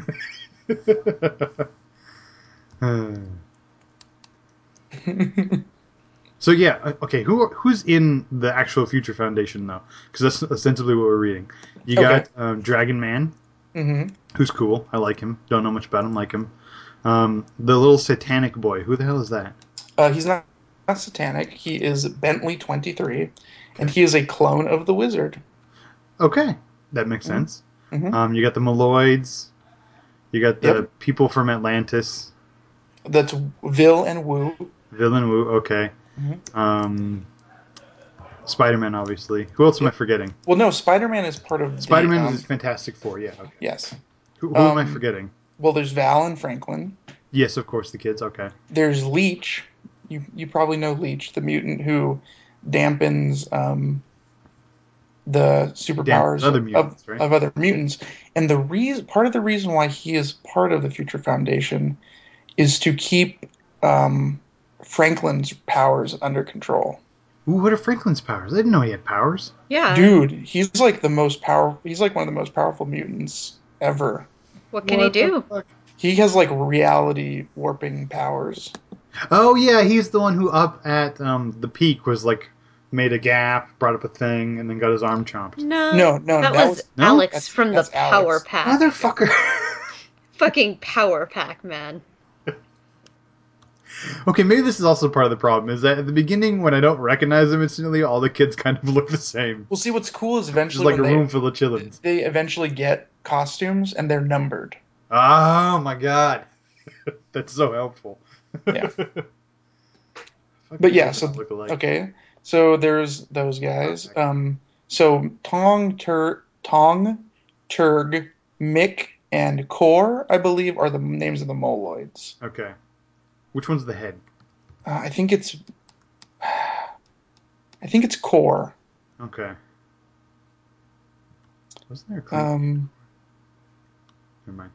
Speaker 3: So yeah, okay. Who who's in the actual Future Foundation though? Because that's ostensibly what we're reading. You
Speaker 4: Okay.
Speaker 3: got um, Dragon Man,
Speaker 4: hmm
Speaker 3: who's cool. I like him. Don't know much about him. Like him. Um, the little satanic boy. Who the hell is that?
Speaker 4: Uh, he's not, not satanic. He is Bentley twenty-three, and he is a clone of the Wizard.
Speaker 3: Okay, that makes
Speaker 4: Mhm.
Speaker 3: sense.
Speaker 4: Mhm.
Speaker 3: Um, you got the Maloids. You got the
Speaker 4: Yep.
Speaker 3: people from Atlantis.
Speaker 4: That's Vil and Wu.
Speaker 3: Villain Wu. Okay.
Speaker 4: Mhm.
Speaker 3: Um, Spider-Man, obviously. Who else am I forgetting?
Speaker 4: Well, no, Spider-Man is part of
Speaker 3: Spider-Man
Speaker 4: the, um,
Speaker 3: is Fantastic Four, yeah. Okay.
Speaker 4: yes.
Speaker 3: Who, who am I
Speaker 4: Um,
Speaker 3: forgetting?
Speaker 4: Well, there's Val and Franklin.
Speaker 3: Yes, of course, the kids. Okay.
Speaker 4: There's Leech. You you probably know Leech, the mutant who dampens um, the superpowers
Speaker 3: other
Speaker 4: of,
Speaker 3: mutants, right?
Speaker 4: of other mutants. And the reason, part of the reason why he is part of the Future Foundation is to keep um, Franklin's powers under control.
Speaker 3: Ooh, what are Franklin's powers? I didn't know he had powers.
Speaker 2: Yeah.
Speaker 4: Dude, he's like the most powerful. He's like one of the most powerful mutants ever.
Speaker 2: What can
Speaker 3: What
Speaker 2: he
Speaker 3: the
Speaker 2: do?
Speaker 3: fuck?
Speaker 4: He has like reality warping powers.
Speaker 3: Oh yeah, he's the one who up at um, the peak was like made a gap, brought up a thing, and then got his arm chomped.
Speaker 2: No.
Speaker 4: No, no,
Speaker 2: that,
Speaker 4: that
Speaker 2: was,
Speaker 4: was-
Speaker 3: No?
Speaker 2: Alex
Speaker 4: That's-
Speaker 2: from the
Speaker 4: that's
Speaker 2: Power
Speaker 4: Alex.
Speaker 2: Pack.
Speaker 3: Motherfucker.
Speaker 2: Fucking Power Pack, man.
Speaker 3: Okay, maybe this is also part of the problem, is that at the beginning, when I don't recognize them instantly, all the kids kind of look the same.
Speaker 4: Well, see, what's cool is
Speaker 3: Just
Speaker 4: eventually
Speaker 3: like a
Speaker 4: when
Speaker 3: room
Speaker 4: they,
Speaker 3: full of chillins.
Speaker 4: they eventually get costumes and they're numbered.
Speaker 3: Oh my god. That's so helpful.
Speaker 4: Yeah.
Speaker 3: Fucking
Speaker 4: But yeah,
Speaker 3: kids
Speaker 4: so
Speaker 3: all look alike.
Speaker 4: okay, so there's those guys. Um, so Tong, Tur, Tong, Turg, Mick, and Kor, I believe, are the names of the Moloids.
Speaker 3: Okay. Which one's the head?
Speaker 4: Uh, I think it's, I think it's Kor.
Speaker 3: Okay. Wasn't there a clean?
Speaker 4: Um,
Speaker 3: Never mind.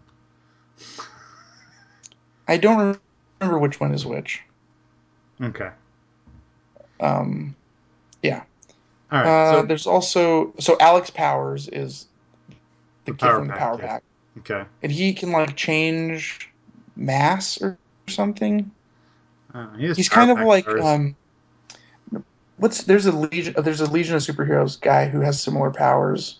Speaker 4: I don't remember which one is which.
Speaker 3: Okay.
Speaker 4: Um, yeah.
Speaker 3: All right.
Speaker 4: Uh,
Speaker 3: so
Speaker 4: there's also so Alex Powers is the,
Speaker 3: The
Speaker 4: kid
Speaker 3: Power
Speaker 4: from the
Speaker 3: Pack
Speaker 4: Power
Speaker 3: kid.
Speaker 4: Pack,
Speaker 3: okay.
Speaker 4: and he can like change mass or something.
Speaker 3: Uh, he has
Speaker 4: He's
Speaker 3: Power
Speaker 4: kind of
Speaker 3: Pack
Speaker 4: like
Speaker 3: powers.
Speaker 4: um, what's there's a legion there's a Legion of Superheroes guy who has similar powers.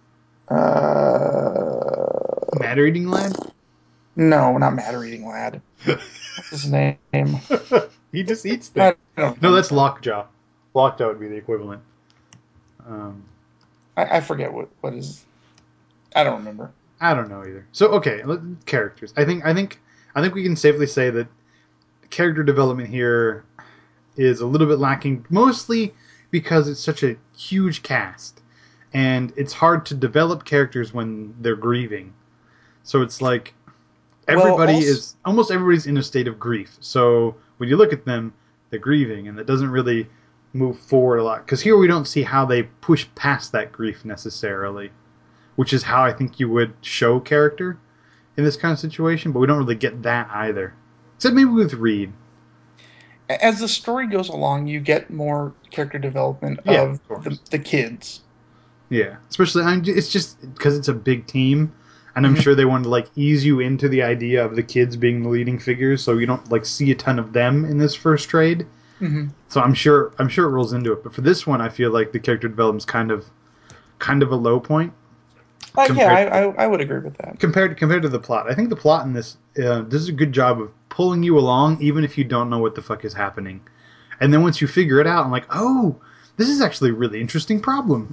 Speaker 4: Uh,
Speaker 3: Matter Eating Lad.
Speaker 4: no, not Matter Eating Lad. What's his name?
Speaker 3: He just eats
Speaker 4: I
Speaker 3: things.
Speaker 4: don't
Speaker 3: No, that's
Speaker 4: remember.
Speaker 3: Lockjaw. Lockjaw would be the equivalent. Um,
Speaker 4: I, I forget what what is. I don't remember.
Speaker 3: I don't know either. So okay, let- characters. I think I think I think we can safely say that character development here is a little bit lacking, mostly because it's such a huge cast, and it's hard to develop characters when they're grieving. So it's like everybody
Speaker 4: Well, also-
Speaker 3: is almost everybody's in a state of grief. So when you look at them, they're grieving, and that doesn't really move forward a lot. Because here we don't see how they push past that grief necessarily, which is how I think you would show character in this kind of situation. But we don't really get that either, except maybe with Reed.
Speaker 4: As the story goes along, you get more character development
Speaker 3: Yeah,
Speaker 4: of
Speaker 3: of course.
Speaker 4: the, the kids.
Speaker 3: Yeah, especially I mean, it's just because it's a big team, and I'm
Speaker 4: Mhm.
Speaker 3: sure they wanted to like ease you into the idea of the kids being the leading figures, so you don't like see a ton of them in this first trade.
Speaker 4: Mm-hmm.
Speaker 3: So I'm sure I'm sure it rolls into it. But for this one, I feel like the character development's kind of kind of a low point
Speaker 4: Uh, yeah, I,
Speaker 3: Compared to-
Speaker 4: I I would agree with that.
Speaker 3: compared compared to the plot. I think the plot in this uh, does a good job of pulling you along, even if you don't know what the fuck is happening. And then once you figure it out, I'm like, oh, this is actually a really interesting problem.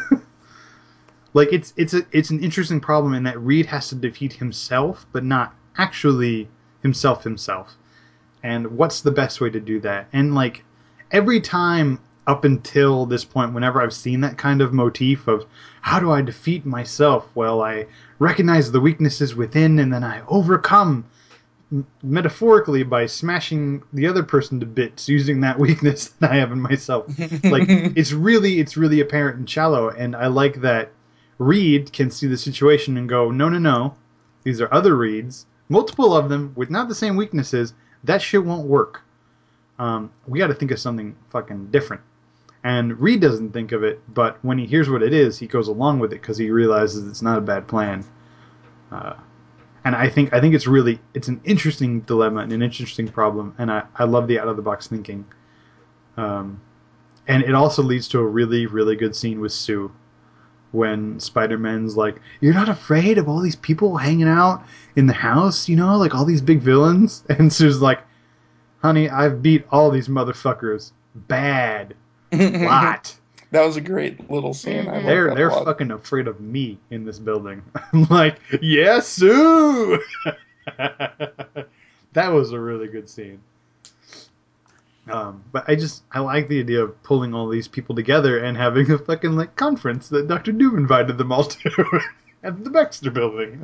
Speaker 3: Like it's it's a it's an interesting problem in that Reed has to defeat himself, but not actually himself himself. And what's the best way to do that? And like every time up until this point, whenever I've seen that kind of motif of how do I defeat myself? Well, I recognize the weaknesses within, and then I overcome m- metaphorically by smashing the other person to bits using that weakness that I have in myself. Like it's really it's really apparent and shallow, and I like that Reed can see the situation and go, no, no, no, these are other Reeds, multiple of them with not the same weaknesses. That shit won't work. Um, we got to think of something fucking different. And Reed doesn't think of it, but when he hears what it is, he goes along with it because he realizes it's not a bad plan. Uh, and I think I think it's really it's an interesting dilemma and an interesting problem, and I, I love the out of the box thinking. Um, and it also leads to a really really good scene with Sue when Spider-Man's like, "You're not afraid of all these people hanging out in the house, you know, like all these big villains?" And Sue's like, "Honey, I've beat all these motherfuckers bad, lot.
Speaker 4: That was a great little scene. I
Speaker 2: Mhm.
Speaker 4: love
Speaker 3: They're
Speaker 4: that
Speaker 3: they're
Speaker 4: a lot.
Speaker 3: fucking afraid of me in this building." I'm like, "Yes, Sue." That was a really good scene. Um, but I just I like the idea of pulling all these people together and having a fucking like conference that Doctor Doom invited them all to at the Baxter Building.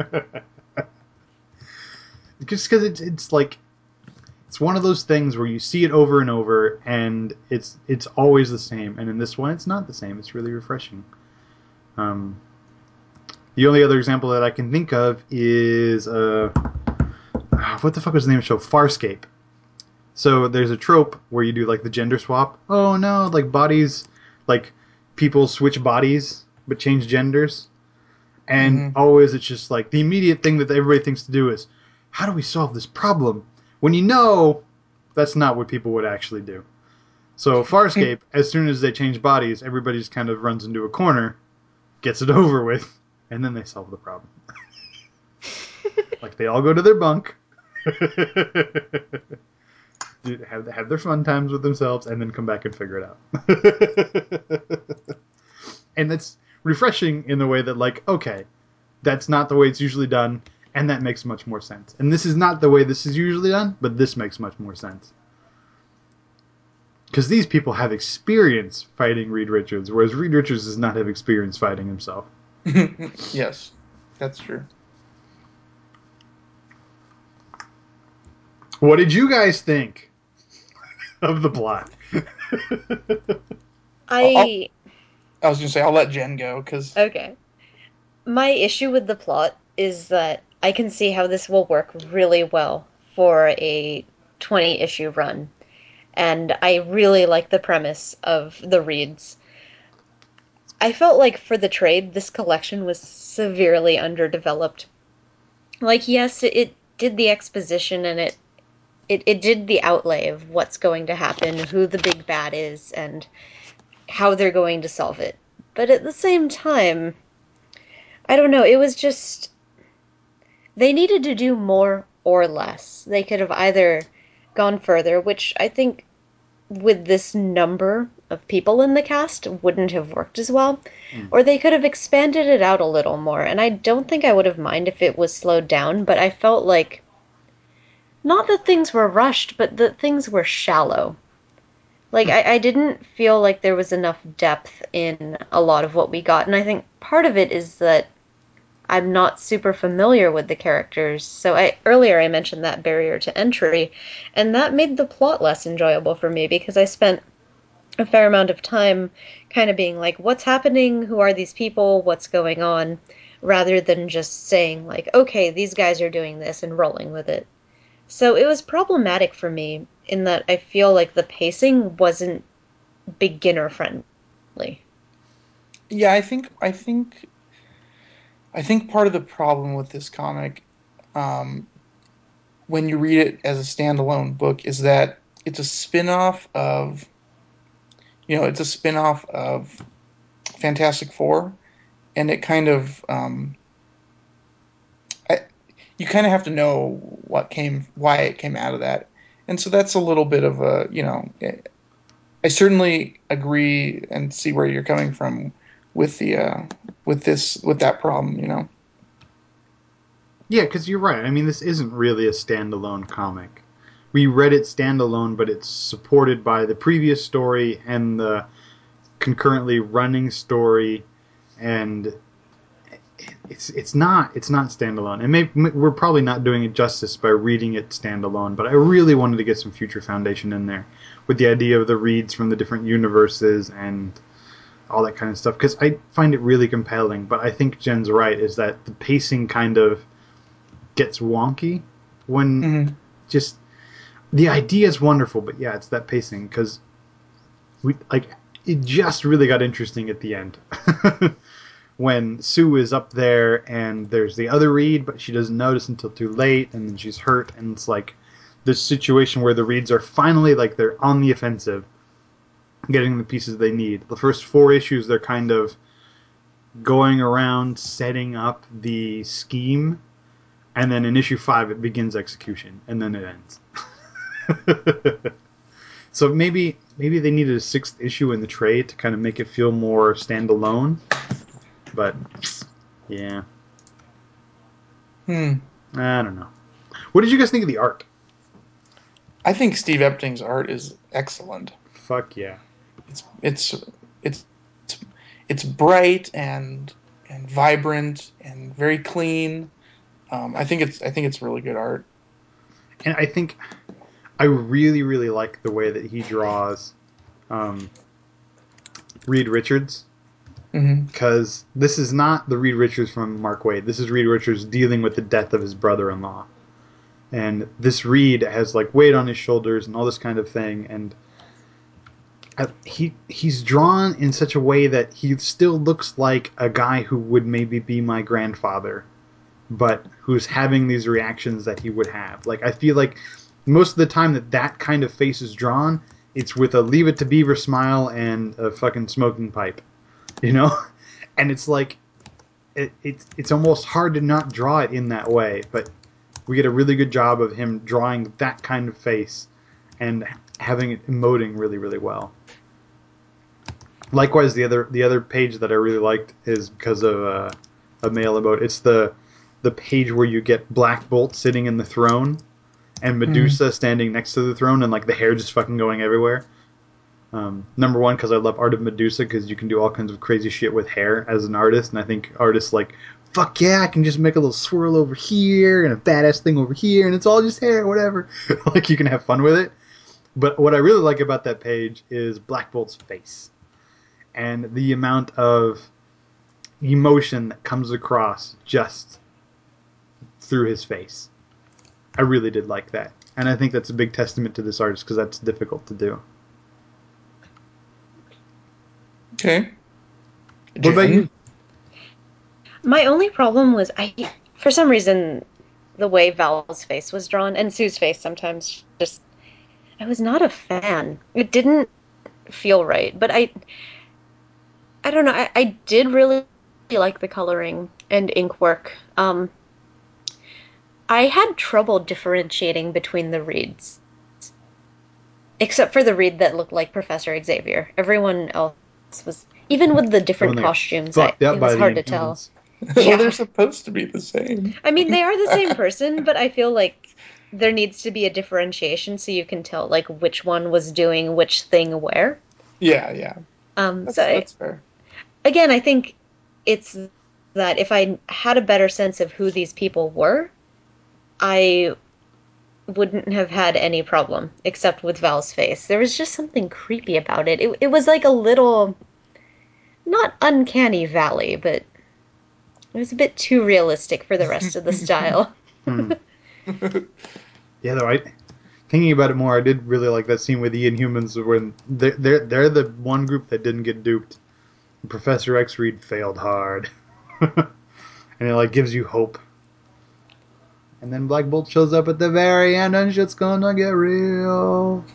Speaker 3: Just because it's it's like it's one of those things where you see it over and over, and it's it's always the same. And in this one, it's not the same. It's really refreshing. Um, the only other example that I can think of is uh, what the fuck was the name of the show? Farscape. So there's a trope where you do like the gender swap. Oh no, like bodies, like people switch bodies but change genders. And mm-hmm. always it's just like the immediate thing that everybody thinks to do is, how do we solve this problem? When you know that's not what people would actually do. So Farscape, as soon as they change bodies, everybody just kind of runs into a corner, gets it over with, and then they solve the problem. Like they all go to their bunk. Have, have their fun times with themselves and then come back and figure it out. And that's refreshing in the way that, like, okay, that's not the way it's usually done, and that makes much more sense. And this is not the way this is usually done, but this makes much more sense. Because these people have experience fighting Reed Richards, whereas Reed Richards does not have experience fighting himself.
Speaker 4: Yes, that's true.
Speaker 3: What did you guys think of the plot?
Speaker 2: I
Speaker 4: I was going to say, I'll let Jen go, because...
Speaker 2: Okay. My issue with the plot is that I can see how this will work really well for a twenty-issue run. And I really like the premise of the Reeds. I felt like for the trade, this collection was severely underdeveloped. Like, yes, it, it did the exposition and it It, it did the outlay of what's going to happen, who the big bad is, and how they're going to solve it. But at the same time, I don't know, it was just... They needed to do more or less. They could have either gone further, which I think with this number of people in the cast wouldn't have worked as well, mm. or they could have expanded it out a little more. And I don't think I would have minded if it was slowed down, but I felt like not that things were rushed, but that things were shallow. Like, I, I didn't feel like there was enough depth in a lot of what we got, and I think part of it is that I'm not super familiar with the characters. So I earlier I mentioned that barrier to entry, and that made the plot less enjoyable for me, because I spent a fair amount of time kind of being like, what's happening? Who are these people? What's going on? Rather than just saying, like, okay, these guys are doing this and rolling with it. So it was problematic for me in that I feel like the pacing wasn't beginner friendly.
Speaker 4: Yeah, I think I think I think part of the problem with this comic, um, when you read it as a standalone book, is that it's a spin-off of, you know, it's a spin-off of Fantastic Four, and it kind of um, I, you kind of have to know what came, why it came out of that. And so that's a little bit of a, you know, I certainly agree and see where you're coming from with the, uh, with this, with that problem, you know?
Speaker 3: Yeah, because you're right. I mean, this isn't really a standalone comic. We read it standalone, but it's supported by the previous story and the concurrently running story, and it's it's not it's not standalone. And maybe we're probably not doing it justice by reading it standalone, but I really wanted to get some Future Foundation in there with the idea of the reads from the different universes and all that kind of stuff, because I find it really compelling. But I think Jen's right, is that the pacing kind of gets wonky when mm-hmm. just the idea is wonderful, but yeah, it's that pacing, because we like it just really got interesting at the end. When Sue is up there and there's the other Reed, but she doesn't notice until too late, and then she's hurt, and it's like this situation where the Reeds are finally like they're on the offensive, getting the pieces they need. The first four issues, they're kind of going around setting up the scheme, and then in issue five it begins execution, and then it ends. So maybe maybe they needed a sixth issue in the trade to kind of make it feel more standalone. But, yeah.
Speaker 4: Hmm.
Speaker 3: I don't know. What did you guys think of the art?
Speaker 4: I think Steve Epting's art is excellent.
Speaker 3: Fuck yeah.
Speaker 4: It's it's it's it's, it's bright and and vibrant and very clean. Um, I think it's I think it's really good art.
Speaker 3: And I think I really, really like the way that he draws um, Reed Richards. Because
Speaker 4: mm-hmm.
Speaker 3: this is not the Reed Richards from Mark Waid. This is Reed Richards dealing with the death of his brother-in-law. And this Reed has like weight on his shoulders and all this kind of thing. And I, he he's drawn in such a way that he still looks like a guy who would maybe be my grandfather, but who's having these reactions that he would have. Like, I feel like most of the time that that kind of face is drawn, it's with a Leave It to Beaver smile and a fucking smoking pipe. You know? And it's like, it, it's it's almost hard to not draw it in that way, but we get a really good job of him drawing that kind of face and having it emoting really, really well. Likewise, the other the other page that I really liked is because of uh, a male emote. It's the the page where you get Black Bolt sitting in the throne and Medusa mm. standing next to the throne and like the hair just fucking going everywhere. Um, number one, because I love Art of Medusa, because you can do all kinds of crazy shit with hair as an artist, and I think artists like, fuck yeah, I can just make a little swirl over here and a badass thing over here, and it's all just hair, whatever. Like, you can have fun with it. But what I really like about that page is Black Bolt's face and the amount of emotion that comes across just through his face. I really did like that, and I think that's a big testament to this artist, because that's difficult to do.
Speaker 4: Okay.
Speaker 3: What about you?
Speaker 2: My only problem was, I, for some reason, the way Val's face was drawn, and Sue's face sometimes, just, I was not a fan. It didn't feel right, but I, I don't know, I, I did really like the coloring and ink work. Um, I had trouble differentiating between the Reeds, except for the Reed that looked like Professor Xavier. Everyone else was, even with the different costumes, I, it was hard to tell.
Speaker 4: Well, yeah. They're supposed to be the same.
Speaker 2: I mean, they are the same person, but I feel like there needs to be a differentiation so you can tell, like, which one was doing which thing where.
Speaker 4: Yeah, yeah.
Speaker 2: Um,
Speaker 4: that's,
Speaker 2: so
Speaker 4: that's fair.
Speaker 2: Again, I think it's that if I had a better sense of who these people were, I wouldn't have had any problem, except with Val's face. There was just something creepy about it. It, it was like a little, not uncanny valley, but it was a bit too realistic for the rest of the style.
Speaker 3: hmm. Yeah, though, I, thinking about it more, I did really like that scene with the Inhumans when they're, they're, they're the one group that didn't get duped. Professor X Reed failed hard. And it like gives you hope. And then Black Bolt shows up at the very end and shit's gonna get real.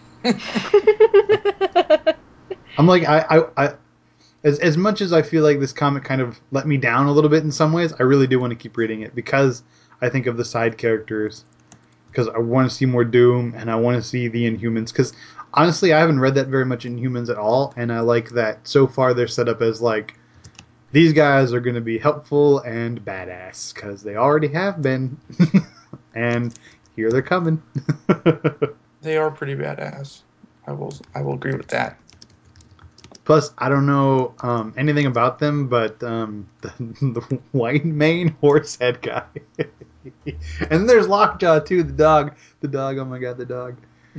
Speaker 3: I'm like, I, I, I as as much as I feel like this comic kind of let me down a little bit in some ways, I really do want to keep reading it because I think of the side characters. Because I want to see more Doom and I want to see the Inhumans. Because honestly, I haven't read that very much Inhumans at all, and I like that so far they're set up as like, these guys are going to be helpful and badass, because they already have been. And here they're coming.
Speaker 4: They are pretty badass. I will I will agree with that.
Speaker 3: Plus, I don't know um, anything about them, but um, the, the white mane horse head guy. And then there's Lockjaw too, the dog. The dog, oh my god, the dog.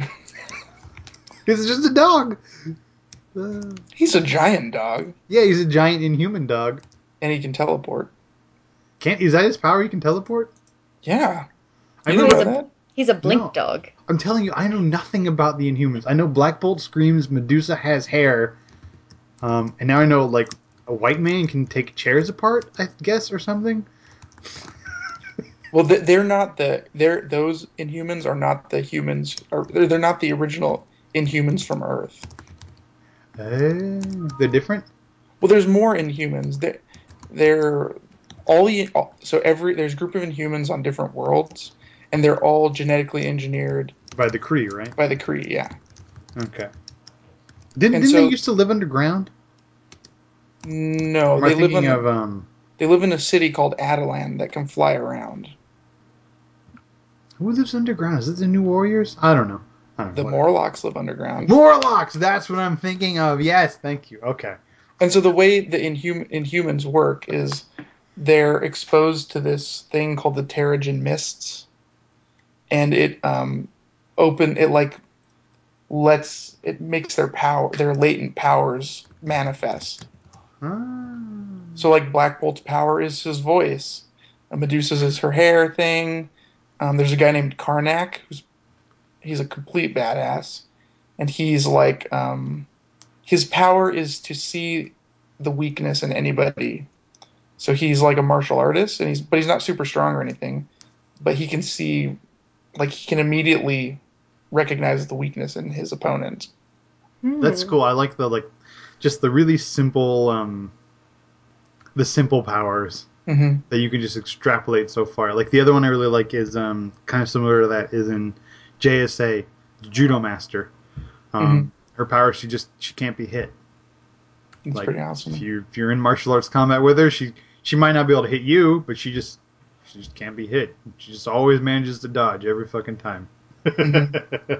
Speaker 3: He's just a dog.
Speaker 4: Uh, he's a giant dog.
Speaker 3: Yeah, he's a giant inhuman dog.
Speaker 4: And he can teleport.
Speaker 3: Can't is that his power? He can teleport?
Speaker 4: Yeah.
Speaker 3: I
Speaker 2: you know, he's, a, he's a blink no, dog.
Speaker 3: I'm telling you, I know nothing about the Inhumans. I know Black Bolt screams, Medusa has hair, um, and now I know like a white man can take chairs apart, I guess, or something.
Speaker 4: Well, they're not the they're those Inhumans are not the humans, or they're they're not the original Inhumans from Earth.
Speaker 3: Uh, they're different.
Speaker 4: Well, there's more Inhumans. They're, they're all so every there's a group of Inhumans on different worlds, and they're all genetically engineered
Speaker 3: by the Kree, right?
Speaker 4: By the Kree, yeah.
Speaker 3: Okay. Didn't, didn't so, they used to live underground?
Speaker 4: No,
Speaker 3: Am
Speaker 4: they
Speaker 3: I
Speaker 4: live in
Speaker 3: of
Speaker 4: a,
Speaker 3: um.
Speaker 4: They live in a city called Atalan that can fly around.
Speaker 3: Who lives underground? Is it the New Warriors? I don't know. Huh,
Speaker 4: The
Speaker 3: what?
Speaker 4: Morlocks live underground.
Speaker 3: Morlocks! That's what I'm thinking of. Yes, thank you. Okay.
Speaker 4: And so the way the Inhum- Inhumans work is they're exposed to this thing called the Terrigen Mists, and it um, open it like lets it makes their power their latent powers manifest.
Speaker 3: Ah.
Speaker 4: So like Black Bolt's power is his voice, uh, Medusa's is her hair thing. Um, there's a guy named Karnak who's he's a complete badass, and he's like um, his power is to see the weakness in anybody. So he's like a martial artist, and he's but he's not super strong or anything. But he can see, like he can immediately recognize the weakness in his opponent.
Speaker 3: That's cool. I like the like, just the really simple, um, the simple powers
Speaker 4: Mm-hmm.
Speaker 3: that you can just extrapolate so far. Like the other one I really like is um kind of similar to that is in J S A, Judo Master. Um,
Speaker 4: Mm-hmm.
Speaker 3: Her power, she just she can't be hit.
Speaker 4: It's
Speaker 3: Like
Speaker 4: pretty awesome.
Speaker 3: if you if you're in martial arts combat with her, she she might not be able to hit you, but she just she just can't be hit. She just always manages to dodge every fucking time.
Speaker 4: Mm-hmm.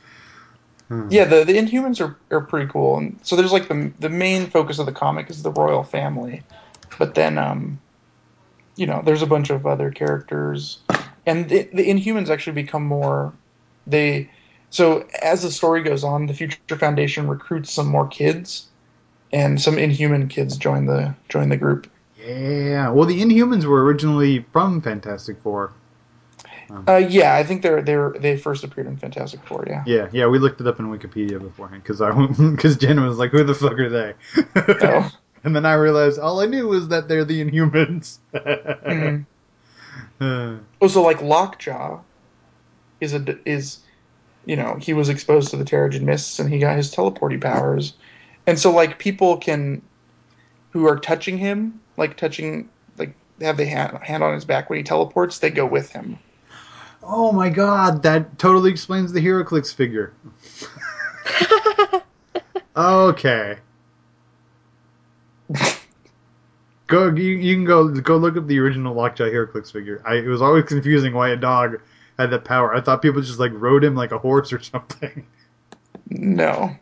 Speaker 3: Hmm.
Speaker 4: Yeah, the, the Inhumans are, are pretty cool, and so there's like the the main focus of the comic is the royal family, but then um, you know, there's a bunch of other characters, and the, the Inhumans actually become more they. So as the story goes on, the Future Foundation recruits some more kids, and some Inhuman kids join the join the group.
Speaker 3: Yeah. Well, the Inhumans were originally from Fantastic Four. Um,
Speaker 4: Uh, yeah, I think they're they're they first appeared in Fantastic Four. Yeah.
Speaker 3: yeah, yeah. We looked it up in Wikipedia beforehand because I because Jen was like, "Who the fuck are they?"
Speaker 4: Oh.
Speaker 3: And then I realized all I knew was that they're the Inhumans.
Speaker 4: Mhm.
Speaker 3: Uh,
Speaker 4: Oh, so like Lockjaw is a is you know he was exposed to the Terrigen Mists and he got his teleporting powers, and so like people can who are touching him, like touching like they have the hand, hand on his back when he teleports, they go with him.
Speaker 3: oh my god, that totally explains the HeroClix figure. Okay. Go, you, you can go go look up the original Lockjaw HeroClix figure. I, it was always confusing why a dog had that power. I thought people just like rode him like a horse or something.
Speaker 4: No.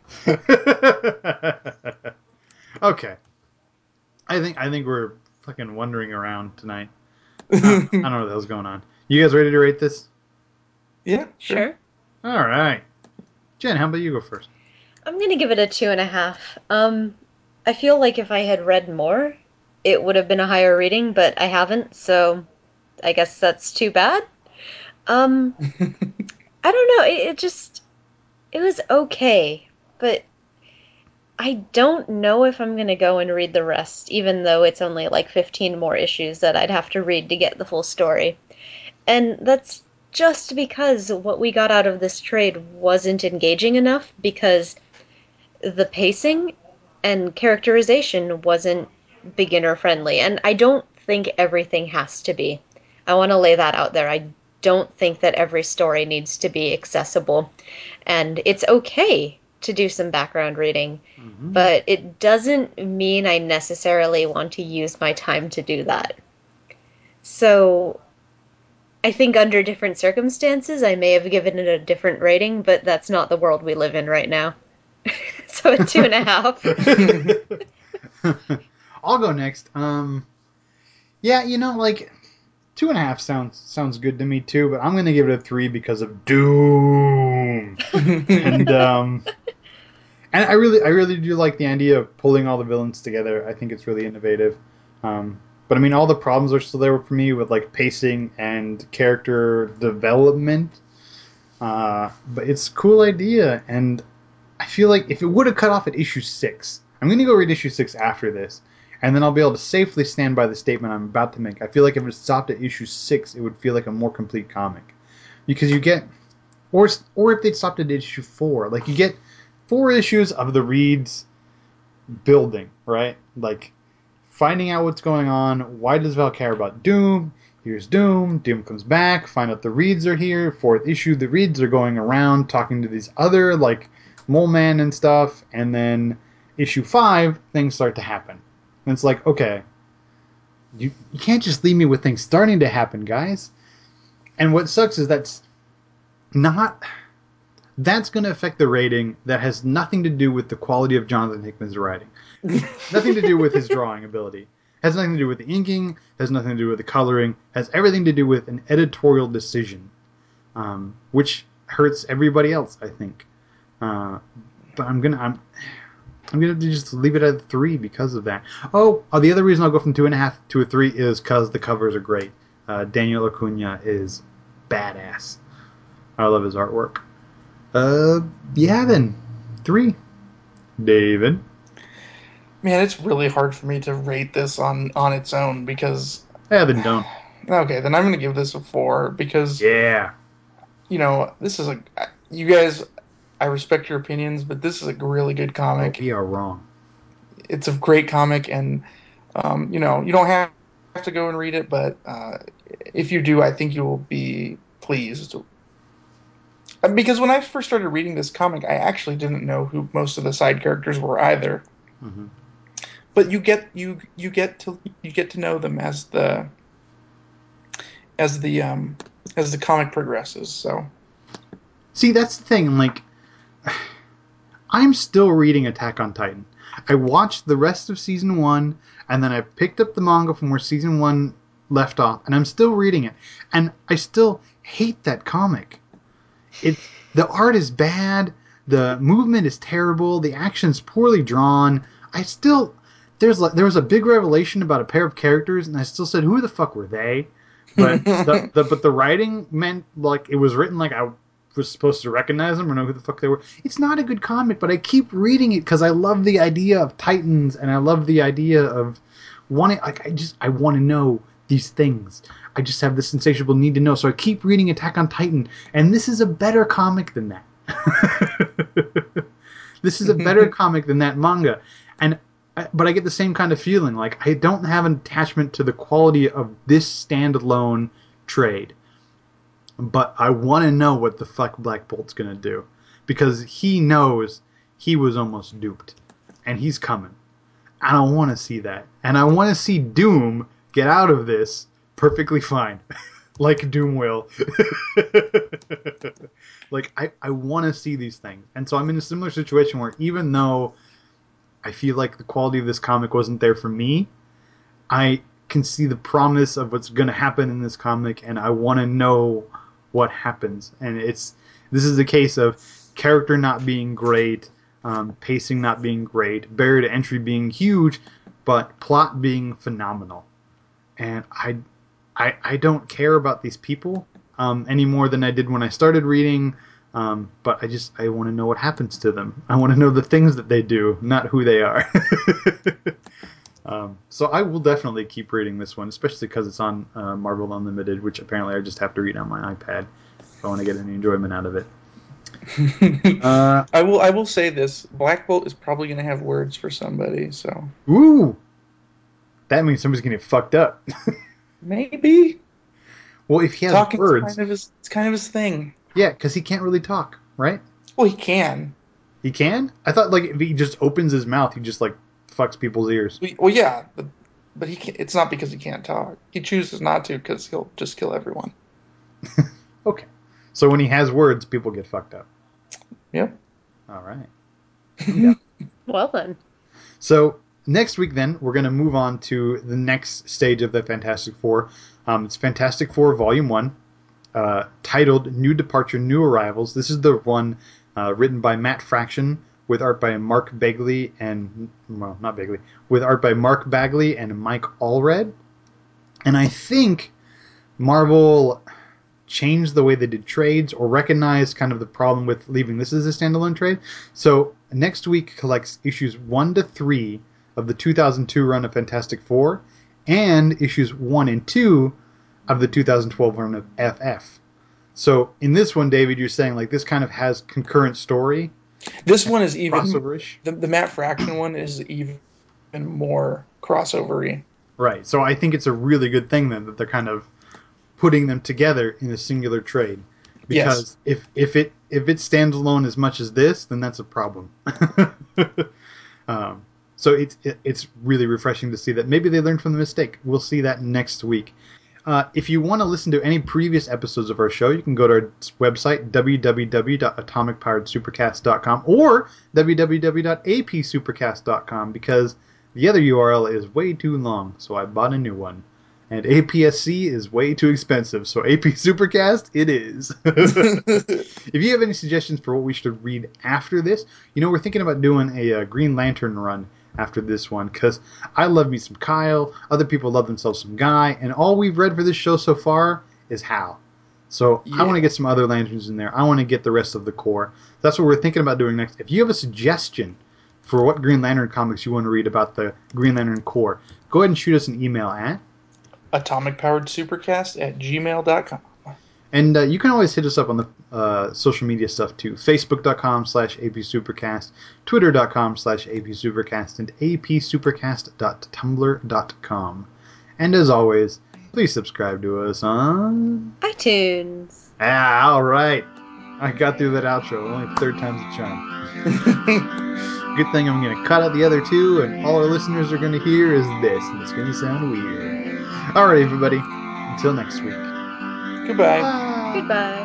Speaker 3: Okay. I think I think we're fucking wandering around tonight. I don't, I don't know what the hell's going on. You guys ready to rate this?
Speaker 4: Yeah, sure.
Speaker 2: Sure.
Speaker 3: All right. Jen, how about you go first?
Speaker 2: I'm gonna give it a two and a half. Um, I feel like if I had read more, it would have been a higher reading, but I haven't, so I guess that's too bad. Um, I don't know. It, it just it was okay, but I don't know if I'm gonna go and read the rest, even though it's only like fifteen more issues that I'd have to read to get the full story. And that's just because what we got out of this trade wasn't engaging enough because the pacing and characterization wasn't beginner friendly. And I don't think everything has to be. I want to lay that out there. I don't think that every story needs to be accessible. And it's okay to do some background reading,
Speaker 3: Mm-hmm.
Speaker 2: but it doesn't mean I necessarily want to use my time to do that. So I think under different circumstances, I may have given it a different rating, but that's not the world we live in right now. So a two and a half.
Speaker 3: I'll go next. Um, yeah, you know, like two and a half sounds sounds good to me too, but I'm gonna give it a three because of Doom. and um, and I really I really do like the idea of pulling all the villains together. I think it's really innovative. Um, but I mean, all the problems are still there for me with like pacing and character development. Uh, but it's a cool idea, and I feel like if it would have cut off at issue six, I'm going to go read issue six after this, and then I'll be able to safely stand by the statement I'm about to make. I feel like if it stopped at issue six, it would feel like a more complete comic. Because you get, or or if they'd stopped at issue four, like you get four issues of the Reeds building, right? Like finding out what's going on. Why does Val care about Doom? Here's Doom. Doom comes back. Find out the Reeds are here. Fourth issue, the Reeds are going around talking to these other, like, Mole Man and stuff. And then issue five, things start to happen. And it's like, okay, you, you can't just leave me with things starting to happen, guys. And what sucks is that's not... that's going to affect the rating. That has nothing to do with the quality of Jonathan Hickman's writing. Nothing to do with his drawing ability. Has nothing to do with the inking. Has nothing to do with the coloring. Has everything to do with an editorial decision, um, which hurts everybody else, I think. Uh, but I'm gonna I'm I'm gonna just leave it at three because of that. Oh, oh the other reason I'll go from two and a half to a three is because the covers are great. Uh, Daniel Acuna is badass. I love his artwork. Uh, yeah, then three. David.
Speaker 4: Man, it's really hard for me to rate this on, on its own because...
Speaker 3: Yeah, then don't.
Speaker 4: Okay, then I'm going to give this a four because...
Speaker 3: Yeah.
Speaker 4: You know, this is a... You guys, I respect your opinions, but this is a really good comic.
Speaker 3: Oh, we are wrong.
Speaker 4: It's a great comic, and, um, you know, you don't have to go and read it, but uh, if you do, I think you will be pleased. Because when I first started reading this comic, I actually didn't know who most of the side characters were either.
Speaker 3: Mm-hmm.
Speaker 4: But you get you you get to you get to know them as the as the um as the comic progresses. So
Speaker 3: see, that's the thing. Like, I'm still reading Attack on Titan. I watched the rest of season one, and then I picked up the manga from where season one left off, and I'm still reading it. And I still hate that comic. It the art is bad, the movement is terrible, the action's poorly drawn. I still there's like there was a big revelation about a pair of characters, and I still said, who the fuck were they? But the, the but the writing meant like it was written like I was supposed to recognize them or know who the fuck they were. It's not a good comic, but I keep reading it because I love the idea of Titans, and I love the idea of wanting. Like I just I want to know these things. I just have this insatiable need to know, so I keep reading Attack on Titan, and this is a better comic than that. This is a better comic than that manga, and but I get the same kind of feeling. Like I don't have an attachment to the quality of this standalone trade. But I want to know what the fuck Black Bolt's going to do. Because he knows he was almost duped. And he's coming. And I want to see that. And I want to see Doom get out of this perfectly fine. Like Doom will. Like, I, I want to see these things. And so I'm in a similar situation where even though I feel like the quality of this comic wasn't there for me, I can see the promise of what's going to happen in this comic, and I want to know what happens. And it's this is a case of character not being great, um, pacing not being great, barrier to entry being huge, but plot being phenomenal. And I, I, I don't care about these people um, any more than I did when I started reading. Um, but I just I want to know what happens to them. I want to know the things that they do, not who they are. Um, so I will definitely keep reading this one, especially because it's on uh, Marvel Unlimited, which apparently I just have to read on my iPad if I want to get any enjoyment out of it. uh,
Speaker 4: I will I will say this: Black Bolt is probably going to have words for somebody. So
Speaker 3: ooh, that means somebody's gonna get fucked up.
Speaker 4: maybe.
Speaker 3: Well, if he has
Speaker 4: Talking's
Speaker 3: words,
Speaker 4: kind of his, it's kind of his thing.
Speaker 3: yeah, because he can't really talk, right?
Speaker 4: Well, he can.
Speaker 3: He can. I thought like if he just opens his mouth, he just like fucks people's ears.
Speaker 4: Well, yeah, but but he can, it's not because he can't talk. He chooses not to because he'll just kill everyone.
Speaker 3: Okay, so when he has words, people get fucked up.
Speaker 4: Yep.
Speaker 3: All right.
Speaker 2: Yeah. Well then.
Speaker 3: So next week, then, we're going to move on to the next stage of the Fantastic Four. Um, it's Fantastic Four Volume one, uh, titled New Departure, New Arrivals. This is the one uh, written by Matt Fraction, with art by Mark Bagley and, well, not Bagley, with art by Mark Bagley and Mike Allred. And I think Marvel changed the way they did trades or recognized kind of the problem with leaving this as a standalone trade. So next week collects issues one to three of the two thousand two run of Fantastic Four and issues one and two of the two thousand twelve run of F F. So in this one, David, you're saying like this kind of has concurrent story.
Speaker 4: This one is even
Speaker 3: crossover-ish.
Speaker 4: The, the Matt Fraction one is even more crossover-y.
Speaker 3: Right. So I think it's a really good thing then that they're kind of putting them together in a singular trade. Because
Speaker 4: yes.
Speaker 3: if if it if it stands alone as much as this, then that's a problem. um, so it's it, it's really refreshing to see that maybe they learned from the mistake. We'll see that next week. Uh, if you want to listen to any previous episodes of our show, you can go to our website, w w w dot atomic powered supercast dot com or w w w dot a p supercast dot com, because the other U R L is way too long, so I bought a new one. And A P S C is way too expensive, so A P Supercast it is. If you have any suggestions for what we should read after this, you know, we're thinking about doing a, uh Green Lantern run after this one, because I love me some Kyle, other people love themselves some Guy, and all we've read for this show so far is Hal. So yeah. I want to get some other Lanterns in there. I want to get the rest of the Corps. That's what we're thinking about doing next. If you have a suggestion for what Green Lantern comics you want to read about the Green Lantern Corps, go ahead and shoot us an email at
Speaker 4: atomic powered supercast at gmail dot com.
Speaker 3: And uh, you can always hit us up on the uh, social media stuff too. Facebook.com slash APSupercast, Twitter.com slash APSupercast, and A P supercast dot tumblr dot com. And as always, please subscribe to us on
Speaker 2: iTunes.
Speaker 3: Ah, all right. I got through that outro. Only third time's a charm. Good thing I'm going to cut out the other two, and all our listeners are going to hear is this, and it's going to sound weird. All right, everybody. Until next week.
Speaker 4: Goodbye.
Speaker 2: Bye. Goodbye.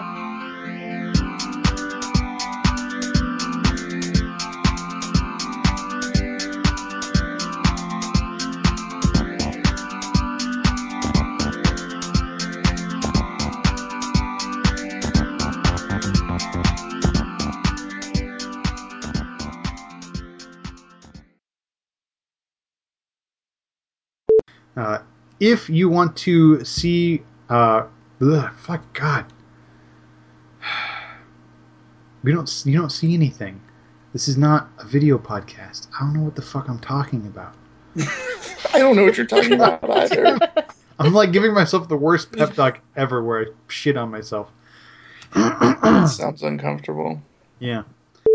Speaker 3: Uh, if you want to see... Uh, ugh, fuck God. We don't. You don't see anything. This is not a video podcast. I don't know what the fuck I'm talking about.
Speaker 4: I don't know what you're talking about either.
Speaker 3: I'm like giving myself the worst pep talk ever where I shit on myself.
Speaker 4: Sounds uncomfortable.
Speaker 3: Yeah.